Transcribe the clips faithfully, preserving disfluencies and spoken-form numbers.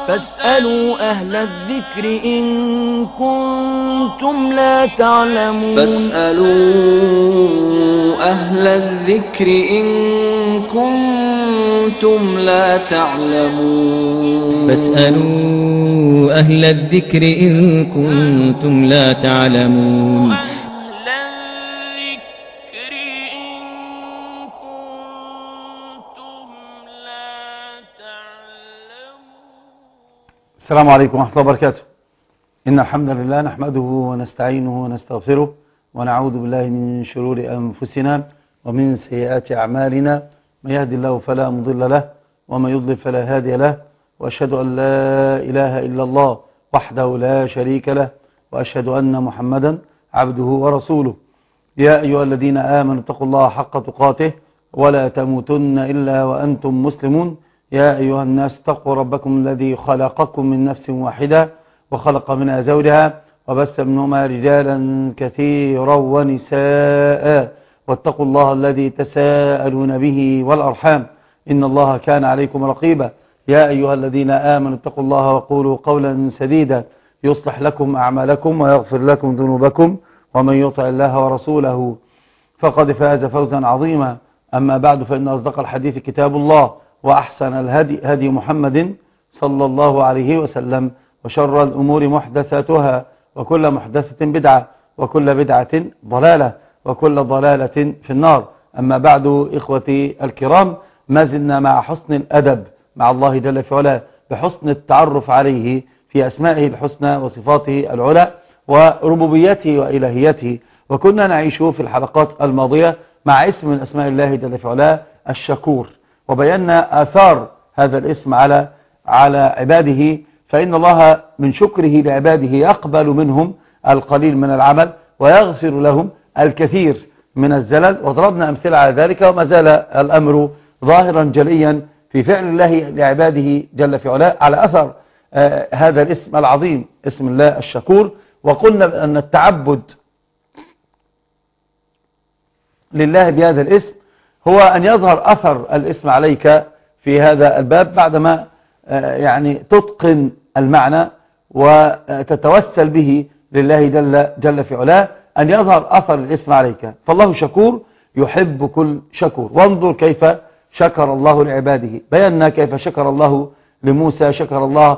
فاسألوا أهل الذكر إن كنتم لا تعلمون فاسألوا أهل الذكر إن كنتم لا تعلمون فاسألوا أهل الذكر إن كنتم لا تعلمون السلام عليكم ورحمة الله وبركاته. إن الحمد لله نحمده ونستعينه ونستغفره ونعوذ بالله من شرور أنفسنا ومن سيئات أعمالنا، من يهدي الله فلا مضل له ومن يضلل فلا هادي له، وأشهد أن لا إله إلا الله وحده لا شريك له، وأشهد أن محمدا عبده ورسوله. يا أيها الذين آمنوا اتقوا الله حق تقاته ولا تموتن إلا وأنتم مسلمون. يا أيها الناس اتقوا ربكم الذي خلقكم من نفس واحدة وخلق منها زوجها وبث منهما رجالا كثيرا ونساء، واتقوا الله الذي تساءلون به والأرحام إن الله كان عليكم رقيبا. يا أيها الذين آمنوا اتقوا الله وقولوا قولا سديدا يصلح لكم أعمالكم ويغفر لكم ذنوبكم، ومن يطع الله ورسوله فقد فاز فوزا عظيما. أما بعد، فإن أصدق الحديث كتاب الله، وأحسن الهدي هدي محمد صلى الله عليه وسلم، وشر الأمور محدثاتها، وكل محدثة بدعة، وكل بدعة ضلالة، وكل ضلالة في النار. أما بعد، إخوتي الكرام، ما زلنا مع حسن الأدب مع الله جل في علاه، بحسن التعرف عليه في أسمائه الحسنى وصفاته العلى وربوبيته وإلهيته. وكنا نعيش في الحلقات الماضية مع اسم من أسماء الله جل في علاه الشكور، وبينا آثار هذا الاسم على على عباده، فإن الله من شكره لعباده يقبل منهم القليل من العمل ويغفر لهم الكثير من الزلل، وضربنا أمثلة على ذلك، وما زال الأمر ظاهرا جليا في فعل الله لعباده جل في علاه على أثر آه هذا الاسم العظيم، اسم الله الشكور. وقلنا أن التعبد لله بهذا الاسم هو أن يظهر أثر الاسم عليك في هذا الباب بعدما يعني تتقن المعنى وتتوسل به لله جل, جل في علاه، أن يظهر أثر الاسم عليك. فالله شكور يحب كل شكور. وانظر كيف شكر الله لعباده، بينا كيف شكر الله لموسى، شكر الله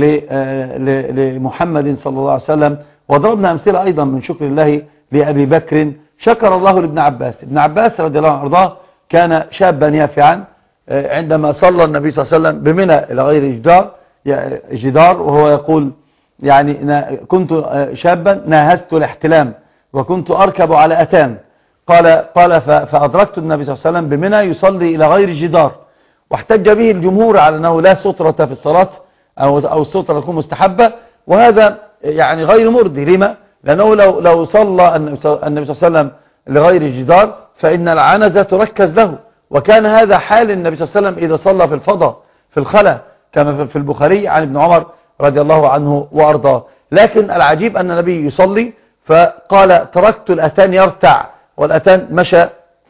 لمحمد صلى الله عليه وسلم، وضربنا أمثلة أيضا من شكر الله لأبي بكر. شكر الله لابن عباس. ابن عباس رضي الله عنه وارضاه كان شابا يافعا عندما صلى النبي صلى الله عليه وسلم بمنى إلى غير جدار جدار وهو يقول يعني كنت شابا ناهزت الاحتلام وكنت أركب على أتان، قال قال فأدركت النبي صلى الله عليه وسلم بمنى يصلي إلى غير جدار، واحتج به الجمهور على أنه لا سترة في الصلاة أو أو السترة تكون مستحبة، وهذا يعني غير مرضي. لما؟ لأنه لو لو صلى النبي صلى الله عليه وسلم لغير جدار فإن العنزة تركز له، وكان هذا حال النبي صلى الله عليه وسلم إذا صلى في الفضاء في الخلا، كما في البخاري عن ابن عمر رضي الله عنه وأرضاه. لكن العجيب أن النبي يصلي فقال تركت الأتان يرتع، والأتان مشى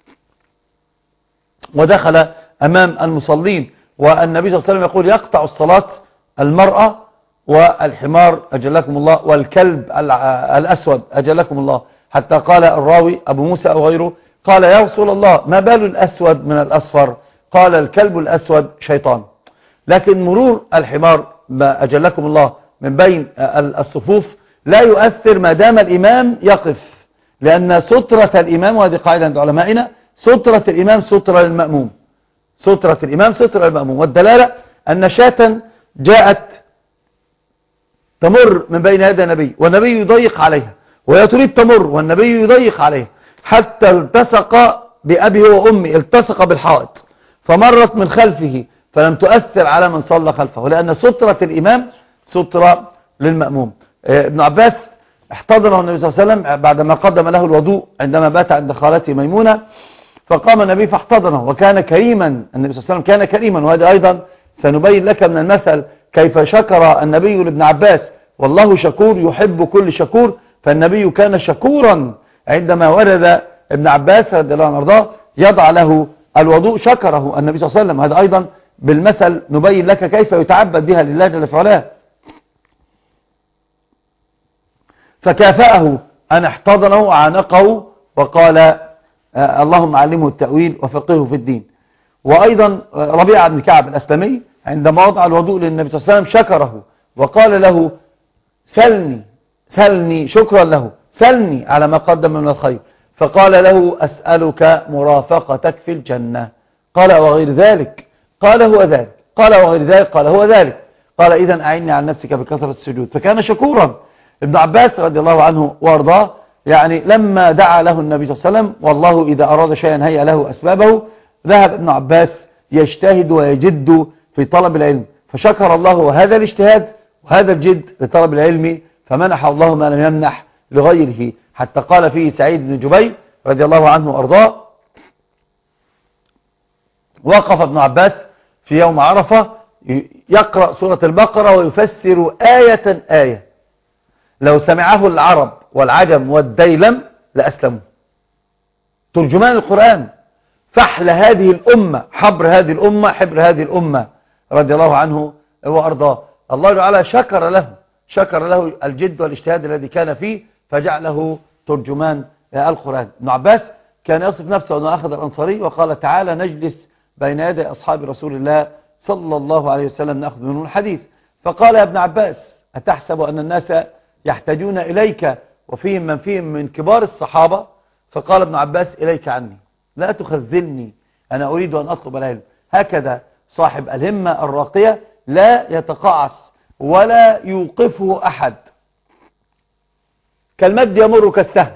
ودخل أمام المصلين، والنبي صلى الله عليه وسلم يقول يقطع الصلاة المرأة والحمار أجلكم الله والكلب الأسود أجلكم الله، حتى قال الراوي أبو موسى أو غيره قال يا رسول الله ما بال الأسود من الأصفر؟ قال الكلب الأسود شيطان. لكن مرور الحمار أجلكم الله من بين الصفوف لا يؤثر ما دام الإمام يقف، لأن سترة الإمام، وهذه قاعدة عند علمائنا، سترة الإمام سترة للمأموم، سترة الإمام سترة للمأموم. والدلالة أن شاة جاءت تمر من بين يدي النبي والنبي يضيق عليها، وهي تريد تمر والنبي يضيق عليها، حتى التصق بأبي وأمي، التصق بالحائط فمرت من خلفه فلم تؤثر على من صلى خلفه، لأن سترة الإمام سترة للمأموم. ابن عباس احتضنه النبي صلى الله عليه وسلم بعدما قدم له الوضوء عندما بات عند خالته ميمونة، فقام النبي فاحتضنه، وكان كريما النبي صلى الله عليه وسلم، كان كريما. وهذا أيضا سنبين لك من المثل كيف شكر النبي لابن عباس. والله شكور يحب كل شكور، فالنبي كان شكورا عندما ورد ابن عباس رضي الله عنه وارضاه يضع له الوضوء شكره النبي صلى الله عليه وسلم. هذا أيضا بالمثل نبين لك كيف يتعبد بها لله جل في علاه. فكافأه أن احتضنه وعانقه وقال آه اللهم علمه التأويل وفقهه في الدين. وأيضا ربيعة بن كعب الأسلمي عندما وضع الوضوء للنبي صلى الله عليه وسلم شكره وقال له سلني سلني شكرا له سلني على ما قدم من الخير، فقال له أسألك مرافقتك في الجنة. قال وغير ذلك؟ قال هو ذلك. قال وغير ذلك؟ قال هو ذلك. قال إذن أعني عن نفسك بكثرة السجود. فكان شكورا. ابن عباس رضي الله عنه وارضاه يعني لما دعا له النبي صلى الله عليه وسلم والله إذا أراد شيئا هيأ له أسبابه، ذهب ابن عباس يجتهد ويجد في طلب العلم، فشكر الله هذا الاجتهاد وهذا الجد لطلب العلم، فمنح الله ما لم يمنح لغيره. حتى قال فيه سعيد بن جبير رضي الله عنه وارضاه: وقف ابن عباس في يوم عرفة يقرأ سورة البقرة ويفسر آية آية، لو سمعه العرب والعجم والديلم لأسلموا. ترجمان القرآن، فحل هذه الأمة، حبر هذه الأمة، حبر هذه الأمة رضي الله عنه وأرضاه. الله تعالى شكر له شكر له الجد والاجتهاد الذي كان فيه فجعله ترجمان القرآن. ابن عباس كان يصف نفسه أنه أخذ الأنصاري وقال: تعالى نجلس بين يدي أصحاب رسول الله صلى الله عليه وسلم نأخذ منه الحديث. فقال يا ابن عباس: أتحسب أن الناس يحتاجون إليك وفيهم من فيهم من كبار الصحابة؟ فقال ابن عباس: إليك عني، لا تخذلني، أنا أريد أن أطلب العلم. هكذا صاحب الهمة الراقية لا يتقاعس ولا يوقفه أحد، كالمد يمر كالسهم.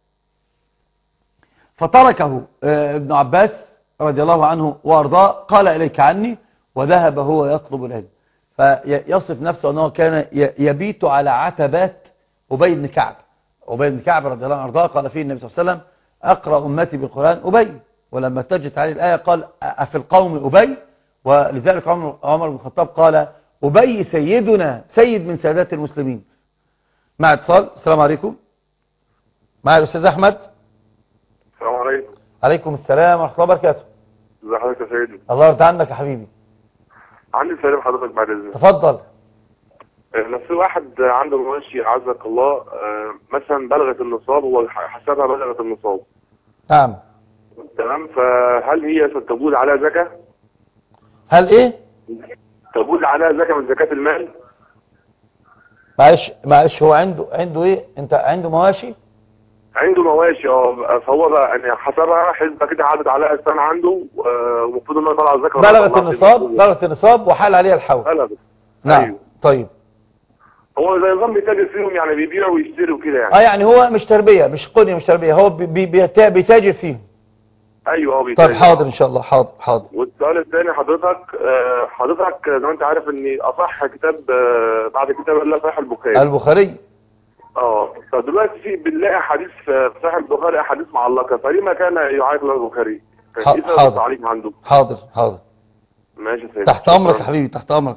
فتركه ابن عباس رضي الله عنه وارضاه، قال: إليك عني، وذهب هو يطلب العلم. فيصف نفسه أنه كان يبيت على عتبات أبي بن كعب. أبي بن كعب رضي الله عنه وارضاه قال فيه النبي صلى الله عليه وسلم: أقرأ أمتي بالقرآن أبي. ولما اتجت عليه الآية قال: أفي القوم أبي؟ ولذلك عمر بن الخطاب قال: أبي سيدنا، سيد من سادات المسلمين. مع اتصال. السلام عليكم. مع الأستاذ أحمد. السلام عليكم. عليكم السلام ورحمة الله وبركاته. ازي حضرتك يا سيدي؟ الله يرضى عنك يا حبيبي. عندي سؤال حضرتك بعد اذنك. تفضل. لو في واحد عنده مواشي عزك الله مثلا بلغت النصاب، هو حسبها بلغت النصاب. نعم. تمام، فهل هي تجوز عليها زكاة؟ هل ايه؟ تجوز عليها زكاة من زكاة المال؟ معلش معلش هو عنده عنده ايه؟ انت عنده مواشي؟ عنده مواشي اه، فهو بقى يعني حسبها حسبة كده عدد عليها السنة عنده، ومفروض انها طالعة الزكاة. بلغت النصاب، بلغت النصاب وحال عليها الحول. بلغت. نعم. أيوه. طيب. هو زي نظام بيتاجر فيهم، يعني بيبيع ويشتري وكده يعني. اه يعني هو مش تربية، مش قنية، مش تربية، هو بي بي بيتاجر فيهم. ايوه اه بيتاجر. طيب حاضر ان شاء الله. حاضر حاضر. والسؤال الثاني حضرتك حضرتك زي ما انت عارف ان اصح كتاب بعد كتاب الله صحيح البخاري. البخاري. اه، فدلوقتي في بنلاقي حديث في صحيح البخاري احاديث معلقه، فلما كان يعيق له البخاري؟ حاضر تعليق عنده. حاضر حاضر. ماشي يا سيدي. تحت امرك يا حبيبي، تحت امرك.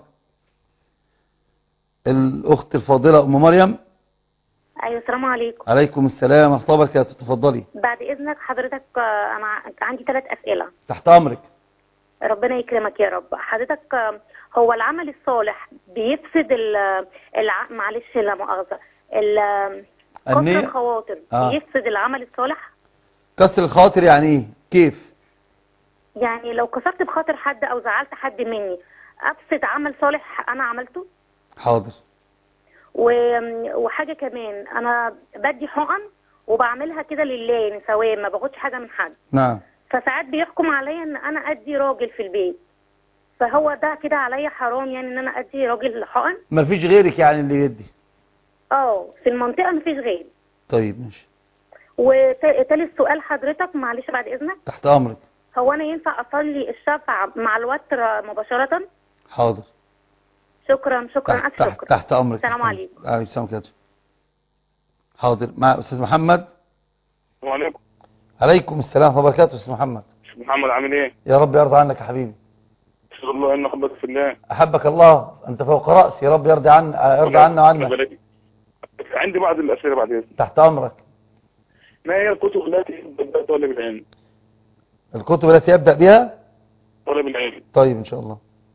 الاخت الفاضله ام مريم. ايوه السلام عليكم. عليكم السلام ورحمه الله وبركاته. تفضلي. بعد اذنك حضرتك انا عندي ثلاث اسئله. تحت امرك. ربنا يكرمك يا رب. حضرتك هو العمل الصالح بيفسد الع... معلش لا مؤاخذه كسر الخواطر آه. بيفسد العمل الصالح؟ كسر الخواطر يعني ايه؟ كيف يعني؟ لو كسرت بخاطر حد او زعلت حد مني افسد عمل صالح انا عملته؟ حاضر. وحاجه كمان، انا بدي حقن وبعملها كده لله يعني ثواب، ما باخدش حاجه من حد. نعم. فساعات بيحكم عليا ان انا ادي راجل في البيت، فهو ده كده عليا حرام يعني ان انا ادي راجل حقن؟ مفيش غيرك يعني اللي يدي؟ اه في المنطقه مفيش غيري. طيب ماشي. وتالت سؤال حضرتك معلش بعد اذنك. تحت امرك. هو انا ينفع اصلي الشفع مع الوتر مباشره؟ حاضر. شكرا شكرا تحت, شكرا. تحت, تحت امرك. السلام عليكم. عليكم السلام كده. حاضر. مع استاذ محمد. السلام عليكم. عليكم السلام ورحمه الله وبركاته. استاذ محمد. استاذ محمد عامل ايه؟ يا رب يرضى عنك يا حبيبي. اشهد الله ان احبك في الله. احبك الله، انت فوق راسي، يا رب يرضى عنا يرضى عنا وعنك. عندي بعض الاسئله بعد اذنك. تحت امرك. ما هي الكتب التي يبدا طالب العلم؟ الكتب التي يبدا بها طالب العلم. طيب ان شاء الله.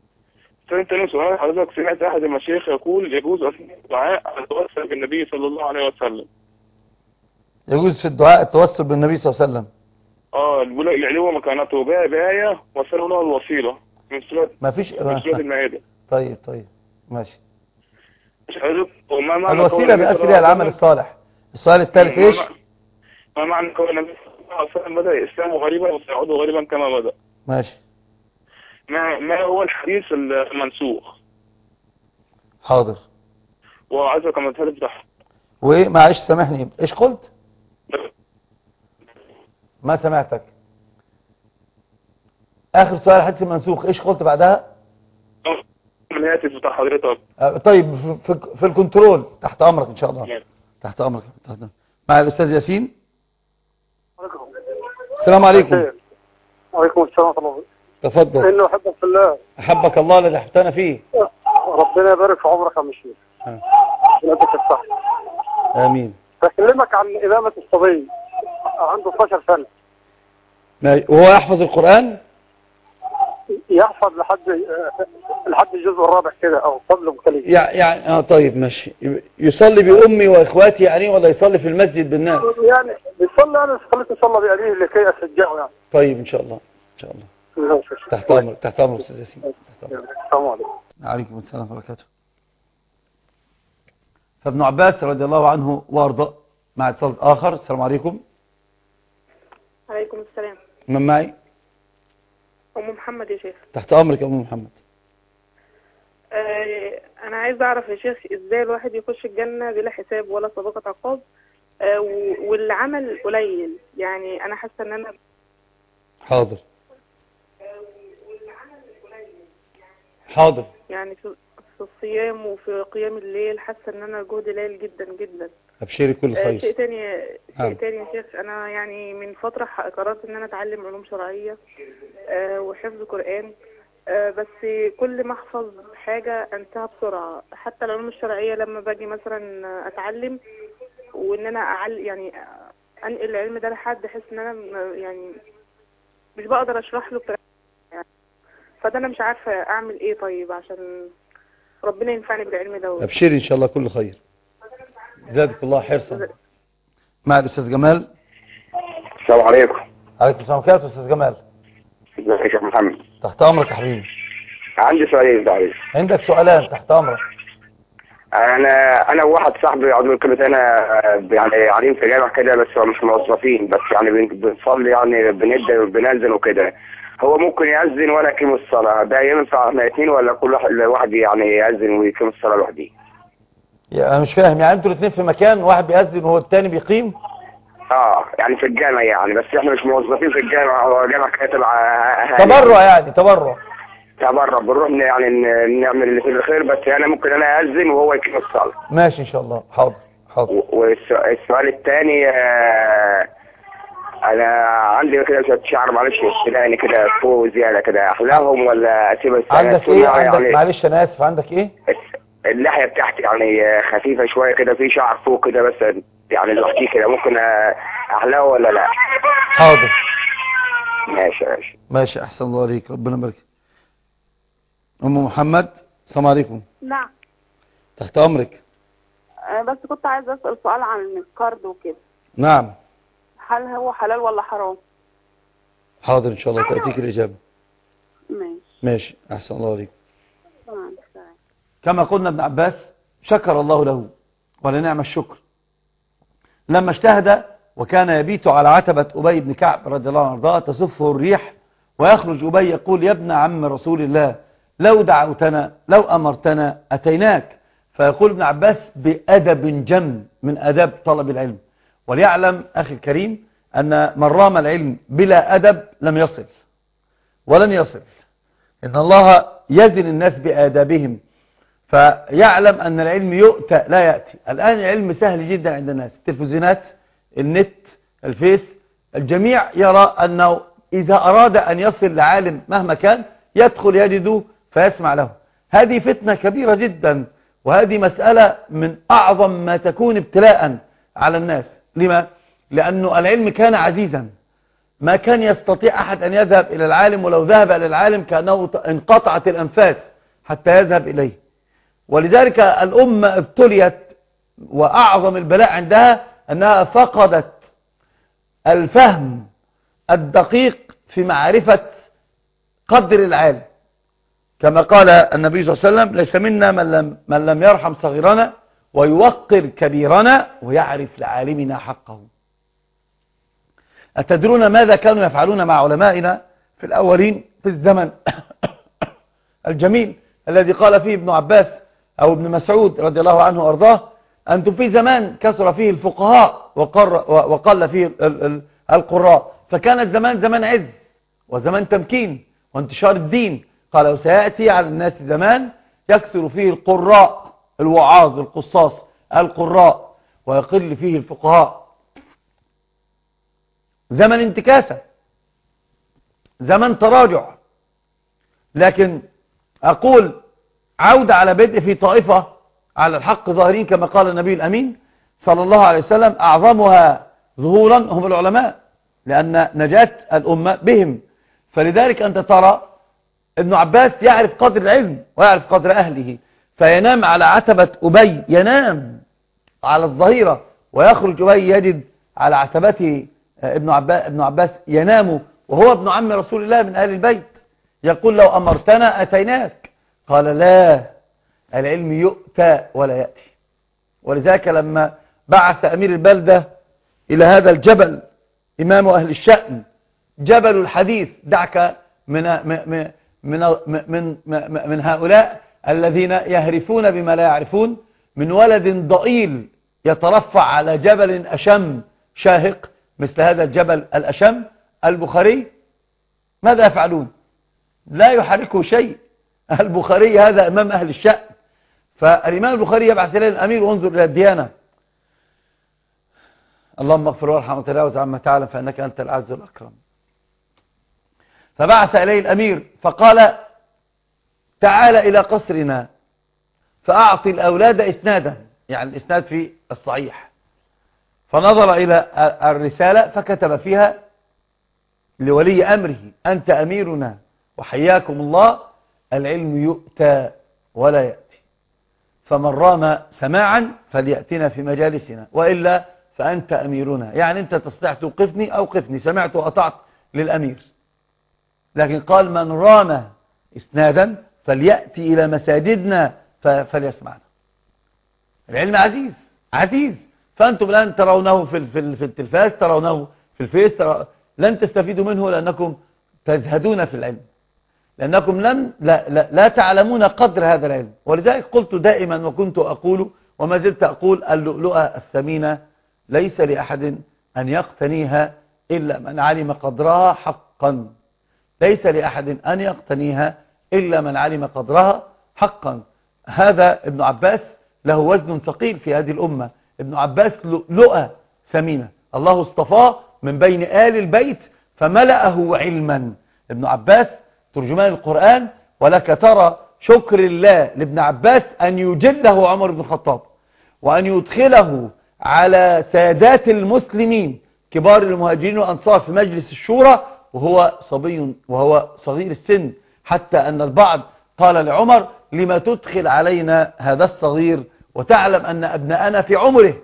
ثاني تاني سؤال حضرتك، سمعت أحد المشايخ يقول يجوز أثناء الدعاء التوسل بالنبي صلى الله عليه وسلم. يجوز في الدعاء التوسل بالنبي صلى الله عليه وسلم. اه بيقول لك يعلو مكانته بآية بآية وصلوا له الوسيلة من سورة ما فيش من سورة المائدة. طيب طيب ماشي. الوسيلة بيأثر ليها العمل الصالح. السؤال الثالث ايش؟ ما معنى كون النبي صلى الله عليه وسلم بدأ الإسلام غريبا وسيعود غريبا كما بدأ؟ ماشي. ما ما هو الحديث المنسوخ؟ حاضر. وعايزك كما تفتح. وايه معلش سامحني ايش قلت؟ ما سمعتك. اخر سؤال الحديث المنسوخ ايش قلت بعدها؟ من هاتف بتاع حضرتك. طيب في, في الكنترول تحت امرك ان شاء الله. تحت امرك تحت أمرك. مع الاستاذ ياسين. السلام عليكم. وعليكم السلام ورحمه الله. تفضل. انه احبك في الله. احبك الله الذي احببتنا فيه. ربنا يبارك في عمرك يا عم الشيخ. ولادك الصح. امين. بكلمك عن إمامة الصبي عنده اثناشر سنة. وهو يحفظ القرآن؟ يحفظ لحد لحد الجزء الرابع كده او فضل بكلمه. يعني اه طيب ماشي. يصلي بأمي واخواتي يعني ولا يصلي في المسجد بالناس؟ يعني بيصلي، انا خليته يصلي بأبيه لكي اشجعه يعني. طيب ان شاء الله ان شاء الله. تحت امرك تحت امرك استاذ ياسين. السلام عليكم. وعليكم السلام ورحمه الله وبركاته. فابن عباس رضي الله عنه وارضاه مع اتصال اخر. السلام عليكم. عليكم السلام. من معي؟ ام محمد يا شيخ. تحت امرك يا ام محمد. آه انا عايز اعرف يا شيخ ازاي الواحد يخش الجنه بلا حساب ولا سابقه عقاب، آه والعمل قليل، يعني انا حاسه ان انا. حاضر. حاضر. يعني في في الصيام وفي قيام الليل حاسه ان انا جهدي قليل جدا جدا. ابشري كل خير. آه شيء تاني شيء آه. تاني يا شيخ، انا يعني من فتره قررت ان انا اتعلم علوم شرعيه آه وحفظ قران، آه بس كل ما احفظ حاجه انساها بسرعه. حتى العلوم الشرعيه لما باجي مثلا اتعلم وان انا أعل يعني انقل العلم ده لحد احس ان انا يعني مش بقدر اشرح له بطريقه يعني. فده انا مش عارفه اعمل ايه طيب عشان ربنا ينفعني بالعلم ده. ابشري ان شاء الله كل خير. زادك الله حرصا. مع الاستاذ جمال. السلام عليكم. عليكم السلام ورحمه الله. استاذ جمال. ازيك يا شيخ محمد؟ تحت امرك يا حبيبي. عندي سؤالين بعدين. عندك سؤالان تحت امرك. انا انا وواحد صاحبي عضو كده، انا يعني قاعدين في جامع كده بس مش موظفين، بس يعني بنصلي يعني بندي وبننزل وكده. هو ممكن يأذن ولا يقيم الصلاة، ده ينفع احنا الاثنين ولا كل واحد يعني يأذن ويقيم الصلاة لوحده؟ انا مش فاهم، يعني انتوا الاثنين في مكان واحد بيأذن وهو الثاني بيقيم؟ اه يعني في الجامع يعني، بس احنا مش موظفين في الجامع، هو جامع كده تبع تبرع يعني تبرع تبرع بنروح يعني نعمل اللي في الخير، بس انا ممكن انا أذن وهو يقيم الصلاة. ماشي ان شاء الله. حاضر حاضر. والسؤال الثاني آه انا عندي كده شويه شعر معلش يعني كده فوق زياده كده، احلاهم ولا اسيبها؟ عندك ايه؟ عندك يعني معلش انا اسف، عندك ايه؟ اللحيه بتاعتي يعني خفيفه شويه كده، في شعر فوق كده بس يعني لوحدي كده، ممكن احلاه ولا لا؟ حاضر. ماشي ماشي ماشي. احسن الله عليك، ربنا يبارك. ام محمد. السلام عليكم. نعم. تحت امرك. بس كنت عايز اسال سؤال عن الكارد وكده. نعم. هل هو حلال ولا حرام؟ حاضر ان شاء الله تأتيك الإجابة. ماشي ماشي. أحسن الله عليك. تمام. كما قلنا ابن عباس شكر الله له ولنعم الشكر لما اجتهد وكان يبيت على عتبة أبي بن كعب رضي الله عنه وارضاه تصفه الريح، ويخرج أبي يقول: يا ابن عم رسول الله لو دعوتنا لو أمرتنا أتيناك. فيقول ابن عباس بأدب جم من أداب طلب العلم. وليعلم أخي الكريم أن من رام العلم بلا أدب لم يصل ولن يصل. إن الله يزن الناس بآدابهم، فيعلم أن العلم يؤتى لا يأتي. الآن العلم سهل جدا عند الناس، التلفزيونات، النت، الفيس، الجميع يرى أنه إذا أراد أن يصل لعالم مهما كان يدخل يجده فيسمع له. هذه فتنة كبيرة جدا، وهذه مسألة من أعظم ما تكون ابتلاء على الناس. لما؟ لأنه العلم كان عزيزا، ما كان يستطيع أحد أن يذهب إلى العالم، ولو ذهب إلى العالم كأنه انقطعت الأنفاس حتى يذهب إليه. ولذلك الأمة ابتليت، وأعظم البلاء عندها أنها فقدت الفهم الدقيق في معرفة قدر العالم، كما قال النبي صلى الله عليه وسلم: ليس منا من لم, من لم يرحم صغيرنا ويوقر كبيرنا ويعرف لعالمنا حقه. أتدرون ماذا كانوا يفعلون مع علمائنا في الأولين في الزمن الجميل الذي قال فيه ابن عباس أو ابن مسعود رضي الله عنه وأرضاه: أنتم في زمان كثر فيه الفقهاء وقل فيه القراء، فكان الزمان زمان عز وزمان تمكين وانتشار الدين. قال: وسيأتي على الناس زمان يكثر فيه القراء، الوعاظ القصاص القراء، ويقل فيه الفقهاء. زمن انتكاسة، زمن تراجع. لكن أقول عودة على بدء في طائفة على الحق ظاهرين، كما قال النبي الأمين صلى الله عليه وسلم: أعظمها ظهورا هم العلماء، لأن نجاة الأمة بهم. فلذلك أنت ترى ابن عباس يعرف قدر العلم ويعرف قدر أهله، فينام على عتبة أبي، ينام على الظهيرة، ويخرج أبي يجد على عتبته ابن عباس, ابن عباس ينام، وهو ابن عم رسول الله من أهل البيت. يقول: لو أمرتنا أتيناك. قال: لا، العلم يؤتى ولا يأتي. ولذلك لما بعث أمير البلدة إلى هذا الجبل إمام أهل الشأن، جبل الحديث، دعك من من من من, من هؤلاء الذين يهرفون بما لا يعرفون، من ولد ضئيل يترفع على جبل أشم شاهق مثل هذا الجبل الأشم البخاري، ماذا يفعلون؟ لا يحركه شيء. البخاري هذا إمام أهل الشأن. فالإمام البخاري يبعث إليه الأمير: وانظر إلى الديانة. اللهم اغفر وارحم وتجاوز عما تعلم فإنك أنت الأعز الأكرم. فبعث إليه الأمير فقال: تعال إلى قصرنا فأعطي الأولاد إسنادا، يعني الإسناد في الصحيح. فنظر إلى الرسالة فكتب فيها لولي أمره: أنت أميرنا وحياكم الله، العلم يؤتى ولا يأتي، فمن رام سماعا فليأتنا في مجالسنا، وإلا فأنت أميرنا. يعني أنت تستطيع توقفني أوقفني، سمعت وأطعت للأمير. لكن قال: من رام إسنادا فليأتي إلى مساجدنا فليسمعنا. العلم عزيز عزيز، فأنتم الآن ترونه في في التلفاز، ترونه في الفيس، ترى لن تستفيدوا منه لأنكم تزهدون في العلم، لأنكم لم لا, لا, لا تعلمون قدر هذا العلم. ولذلك قلت دائما وكنت أقول وما زلت أقول: اللؤلؤة الثمينة ليس لأحد أن يقتنيها إلا من علم قدرها حقا. ليس لأحد أن يقتنيها إلا من علم قدرها حقا. هذا ابن عباس له وزن ثقيل في هذه الأمة. ابن عباس لؤلؤة ثمينة، الله اصطفاه من بين آل البيت فملأه علما. ابن عباس ترجمان القرآن، ولك ترى شكر الله لابن عباس أن يجله عمر بن الخطاب وأن يدخله على سادات المسلمين كبار المهاجرين والأنصار في مجلس الشورى وهو صبي وهو صغير السن، حتى أن البعض قال لعمر: لما تدخل علينا هذا الصغير وتعلم أن أبناءنا في عمره؟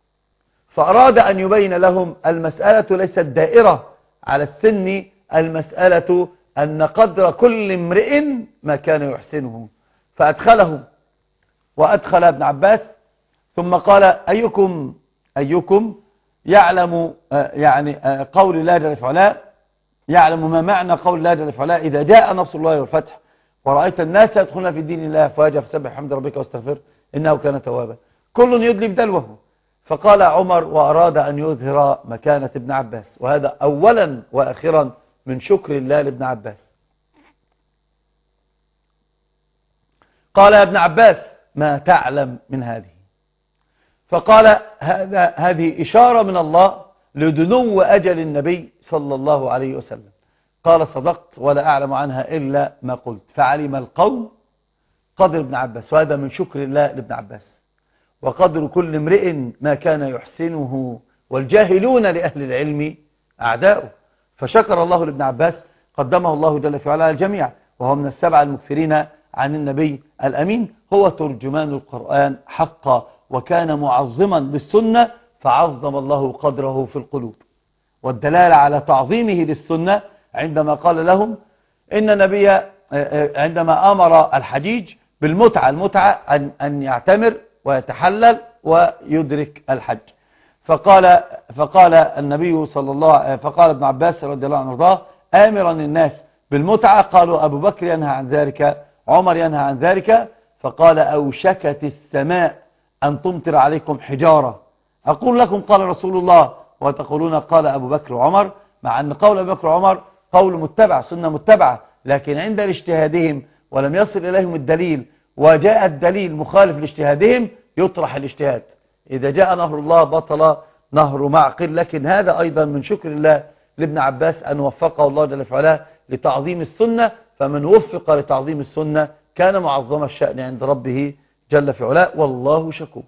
فأراد أن يبين لهم المسألة ليست دائرة على السن، المسألة أن قدر كل امرئ ما كان يحسنه. فأدخله وأدخل ابن عباس، ثم قال: أيكم أيكم يعلم يعني قول الله جل في علاه، يعلم ما معنى قول الله جل في علاه: إذا جاء نصر الله والفتح ورأيت الناس يدخلون في دين الله أفواجا فسبح بحمد ربك واستغفر إنه كان توابا. كل يدلي بدلوه. فقال عمر وأراد أن يظهر مكانة ابن عباس، وهذا أولا وأخيرا من شكر الله لابن عباس. قال: يا ابن عباس ما تعلم من هذه؟ فقال: هذا هذه إشارة من الله لدنو أجل النبي صلى الله عليه وسلم. قال: صدقت ولا أعلم عنها إلا ما قلت. فعلم القوم قدر ابن عباس، وهذا من شكر الله لابن عباس. وقدر كل امرئ ما كان يحسنه، والجاهلون لأهل العلم أعداؤه. فشكر الله لابن عباس، قدمه الله جل في علاه الجميع، وهو من السبعة المكثرين عن النبي الأمين، هو ترجمان القرآن حقا، وكان معظما للسنة فعظم الله قدره في القلوب. والدلالة على تعظيمه للسنة عندما قال لهم إن النبي عندما أمر الحجيج بالمتعة، المتعة أن, أن يعتمر ويتحلل ويدرك الحج، فقال فقال النبي صلى الله فقال ابن عباس رضي الله عنه وارضاه آمرا الناس بالمتعة، قالوا أبو بكر ينهى عن ذلك، عمر ينهى عن ذلك، فقال أوشكت السماء أن تمطر عليكم حجارة، أقول لكم قال رسول الله وتقولون قال أبو بكر وعمر، مع أن قول أبو بكر وعمر قول متبع، سنة متبعة، لكن عند اجتهادهم ولم يصل إليهم الدليل وجاء الدليل مخالف لاجتهادهم يطرح الاجتهاد. إذا جاء نهر الله بطل نهر معقل. لكن هذا أيضا من شكر الله لابن عباس أن وفقه الله جل في علاه لتعظيم السنة، فمن وفق لتعظيم السنة كان معظم الشأن عند ربه جل في علاه، والله شكور.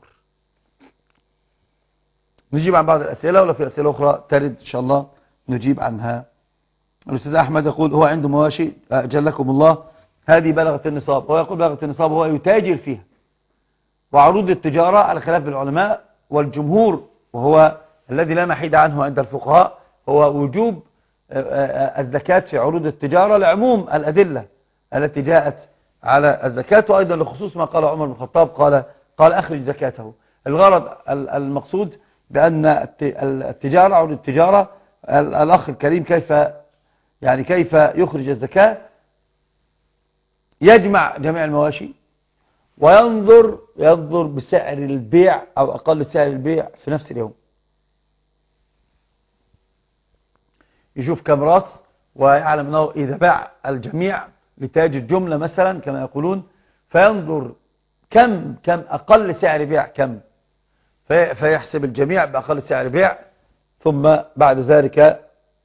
نجيب عن بعض الأسئلة، ولا في أسئلة أخرى ترد إن شاء الله نجيب عنها. الأستاذ أحمد يقول هو عنده مواشي أجلكم الله هذه بلغت النصاب، هو يقول بلغت النصاب هو يتاجر فيها، وعروض التجارة على خلاف العلماء والجمهور وهو الذي لا محيد عنه عند الفقهاء هو وجوب الزكاة في عروض التجارة لعموم الأدلة التي جاءت على الزكاة، وأيضا لخصوص ما قال عمر بن الخطاب قال قال أخرج زكاته. الغرض المقصود بأن التجارة عروض التجارة، الأخ الكريم كيف يعني كيف يخرج الزكاة؟ يجمع جميع المواشي وينظر ينظر بسعر البيع أو أقل سعر البيع في نفس اليوم، يشوف كم راس ويعلم أنه إذا باع الجميع لتاجر جملة مثلا كما يقولون، فينظر كم كم أقل سعر بيع كم، فيحسب الجميع بأقل سعر بيع، ثم بعد ذلك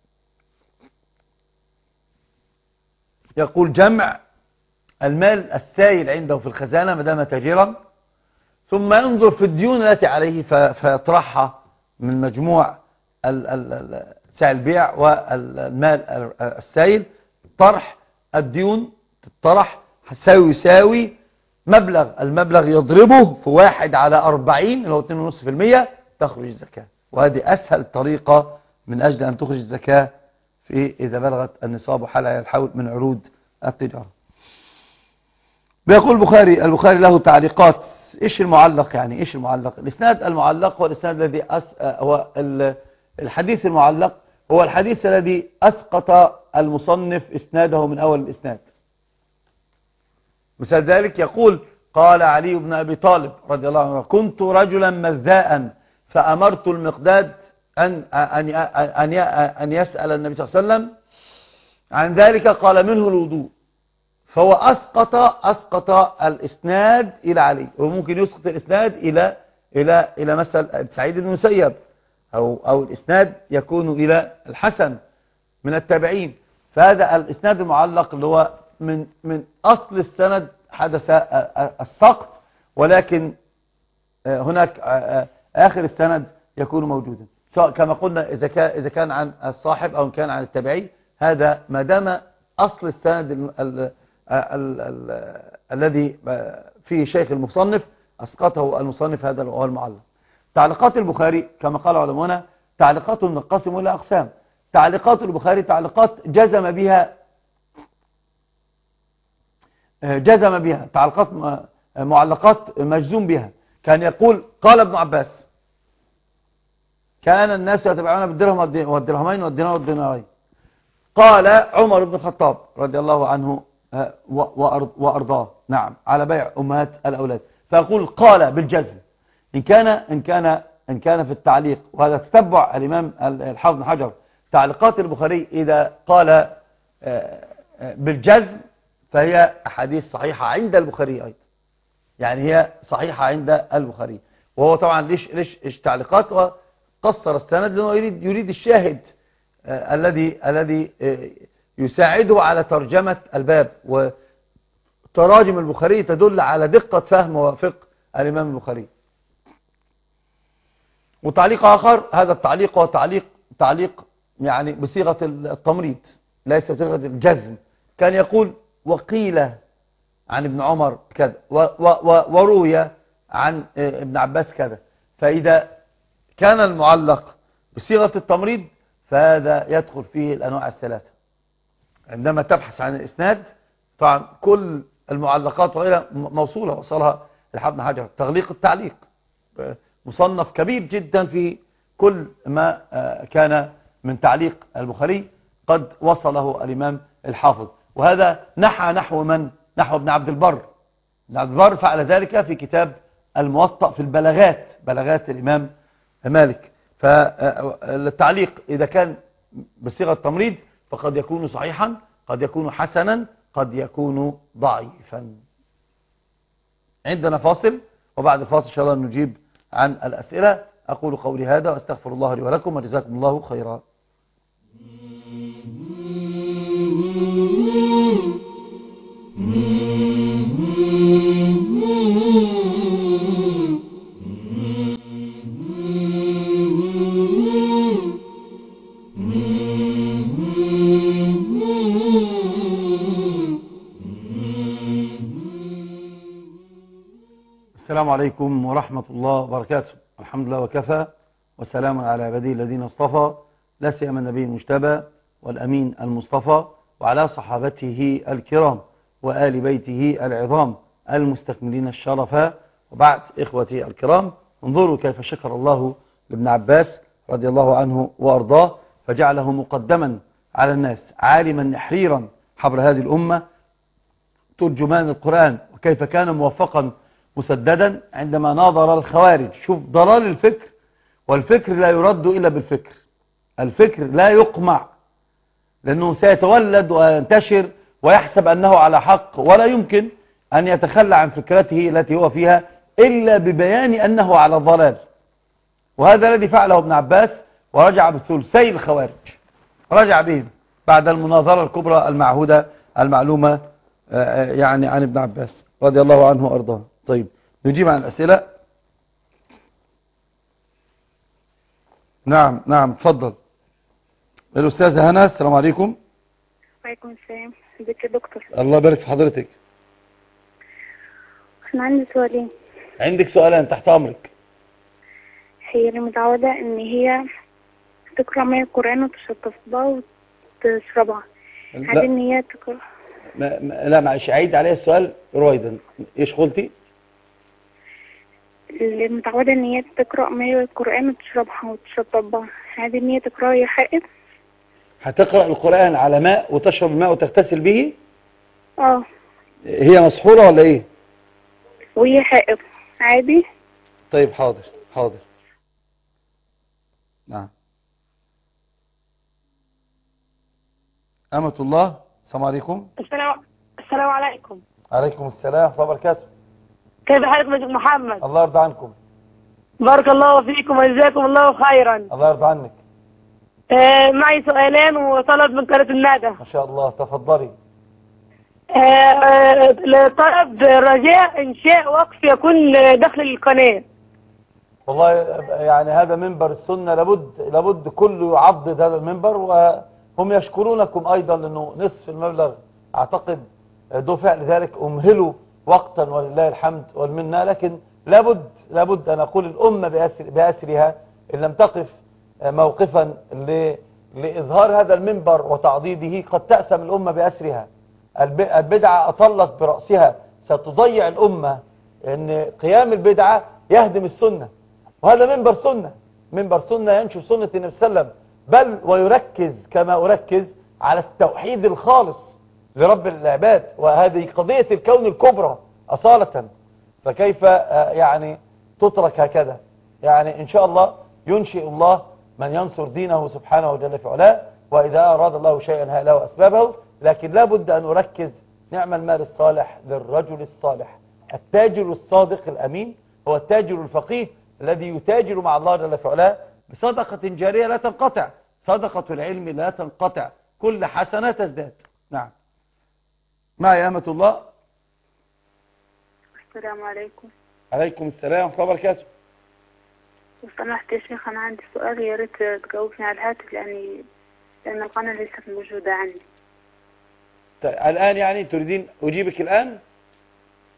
يقول جمع المال السائل عنده في الخزانة مدام تاجرا، ثم ينظر في الديون التي عليه فيطرحها من مجموع سعر البيع والمال السائل، طرح الديون تطرح ساوي يساوي مبلغ، المبلغ يضربه في واحد على أربعين اللي هو اثنين ونص في المية تخرج الزكاة. وهذه أسهل طريقة من أجل أن تخرج الزكاة في إذا بلغت النصاب وحال على الحول من عروض التجارة. بيقول البخاري البخاري له تعليقات. إيش المعلق يعني إيش المعلق؟ الإسناد المعلق هو الإسناد الذي أس... هو الحديث المعلق هو الحديث الذي أسقط المصنف إسناده من أول الإسناد. مثال ذلك يقول قال علي بن أبي طالب رضي الله عنه كنت رجلا مذاء فأمرت المقداد أن, أن, أن, أن يسأل النبي صلى الله عليه وسلم عن ذلك، قال منه الوضوء، فهو أسقط أسقط الإسناد إلى علي، وممكن يسقط الإسناد إلى إلى إلى مثل سعيد بن المسيب، أو أو الإسناد يكون إلى الحسن من التابعين. فهذا الإسناد المعلق اللي هو من من أصل السند حدث السقط، ولكن هناك آخر السند يكون موجودا، سواء كما قلنا إذا كان إذا كان عن الصاحب أو كان عن التابعي. هذا ما دام أصل السند ال ال ال ال الذي فيه شيخ المصنف أسقطه المصنف، هذا هو المعلق. تعليقات البخاري كما قال علماؤنا تعليقات منقسم إلى أقسام. تعليقات البخاري تعليقات جزم بها جزم بها تعليقات معلقات مجزوم بها. كان يقول قال ابن عباس كان الناس يتبعون بالدرهم والدرهمين والدينار والدينارين. قال عمر بن الخطاب رضي الله عنه وأرضاه نعم على بيع أمهات الأولاد، فيقول قال بالجزم. إن كان إن كان إن كان في التعليق، وهذا تتبع الإمام الحافظ بن حجر تعليقات البخاري، إذا قال بالجزم فهي أحاديث صحيحة عند البخاري أيضا، يعني هي صحيحة عند البخاري. وهو طبعا ليش ليش إيش تعليقات وقصر السند لأنه يريد يريد الشاهد آه الذي الذي آه يساعده على ترجمة الباب. وتراجم البخاري تدل على دقة فهم وفقه الإمام البخاري. وتعليق آخر، هذا التعليق هو تعليق تعليق يعني بصيغة التمريض ليس بصيغة الجزم. كان يقول وقيل عن ابن عمر كذا، وروي عن ابن عباس كذا. فإذا كان المعلق بصيغة التمريض فهذا يدخل فيه الأنواع الثلاثة. عندما تبحث عن الإسناد طبعا كل المعلقات وغيرها موصولة وصلها الحافظ حجر. تغليق التعليق مصنف كبير جدا في كل ما كان من تعليق البخاري قد وصله الإمام الحافظ، وهذا نحى نحو من؟ نحو ابن عبد البر. ابن عبد البر فعل ذلك في كتاب الموطأ في البلاغات، بلاغات الإمام مالك. فالتعليق إذا كان بصيغة التمريض فقد يكون صحيحا، قد يكون حسنا، قد يكون ضعيفا. عندنا فاصل، وبعد الفاصل إن شاء الله نجيب عن الأسئلة. أقول قولي هذا وأستغفر الله لي ولكم وجزاكم الله خيرا. السلام عليكم ورحمة الله وبركاته. الحمد لله وكفى، وسلام على عباده الذين اصطفى، لا سيما النبي المجتبى والأمين المصطفى، وعلى صحابته الكرام وآل بيته العظام المستكملين الشرفا. وبعد إخوتي الكرام، انظروا كيف شكر الله لابن عباس رضي الله عنه وأرضاه، فجعله مقدما على الناس، عالما نحريرا حبر هذه الأمة، ترجمان القرآن، وكيف كان موفقا مسددا عندما ناظر الخوارج. شوف ضلال الفكر، والفكر لا يرد إلا بالفكر، الفكر لا يقمع، لأنه سيتولد وينتشر ويحسب أنه على حق، ولا يمكن أن يتخلى عن فكرته التي هو فيها إلا ببيان أنه على الضلال. وهذا الذي فعله ابن عباس، ورجع بثلثي الخوارج، رجع بهم بعد المناظرة الكبرى المعهودة المعلومة يعني عن ابن عباس رضي الله عنه وأرضاه. طيب نجيب عن الأسئلة. نعم نعم تفضل الأستاذة هنا. السلام عليكم. وعليكم السلام. ازيك يا دكتور؟ الله يبارك في حضرتك. انا عندي سؤالين. عندك سؤالين؟ تحت أمرك. هي اللي متعودة ان هي تقرأ من القرآن وتشطفها وتشربها، عادي ان هي تقرأ؟ ما ما لا معلش، عيد عليها السؤال رويدا. ايش قلتي؟ اللي متعودة ان هي تقرأ من القرآن وتشربها وتشطبها، عادي ان هي تقرأ وهي حائض؟ هتقرأ القرآن على ماء وتشرب الماء وتغتسل به؟ اه. هي مسحورة ولا ايه؟ وهي حائض عادي؟ طيب حاضر حاضر. نعم. أمة الله. السلام عليكم. السلام السلام عليكم. عليكم السلام ورحمة الله وبركاته. كيف حالك يا محمد؟ الله يرضى عنكم. بارك الله فيكم وجزاكم الله خيرا. الله يرضى عنك. آه معي سؤالين وطلب من قناة الندى. ما شاء الله، تفضلي. آه آه طلب رجاء إنشاء وقف يكون داخل القناة. والله يعني هذا منبر السنة، لابد لابد كله يعضد هذا المنبر، وهم يشكرونكم أيضا لأنه نصف المبلغ أعتقد دفع لذلك. أمهلوا وقتا ولله الحمد والمنة، لكن لابد لابد أن أقول الأمة بأسر بأسرها إن لم تقف موقفا لإظهار هذا المنبر وتعضيده قد تأسم الأمة بأسرها. البدعة أطلت برأسها، ستضيع الأمة، إن قيام البدعة يهدم السنة، وهذا منبر سنة، منبر سنة ينشر سنة النبي صلى الله عليه وسلم، بل ويركز كما أركز على التوحيد الخالص لرب العباد، وهذه قضية الكون الكبرى أصالة. فكيف يعني تترك هكذا؟ يعني إن شاء الله ينشئ الله من ينصر دينه سبحانه وجل في علاه، وإذا أراد الله شيئا هأ له أسبابه، لكن لا بد أن أركز. نعم المال الصالح للرجل الصالح. التاجر الصادق الأمين هو التاجر الفقيه الذي يتاجر مع الله جل في علاه بصدقة جارية لا تنقطع، صدقة العلم لا تنقطع، كل حسنة تزداد. نعم. معي أمة الله. السلام عليكم. عليكم السلام ورحمة الله وبركاته. لو سمحت يا شيخ، أنا عندي سؤال يا ريت تجاوبني على الهاتف، لأني لأن القناة ليست موجودة عندي. الآن يعني تريدين أجيبك الآن؟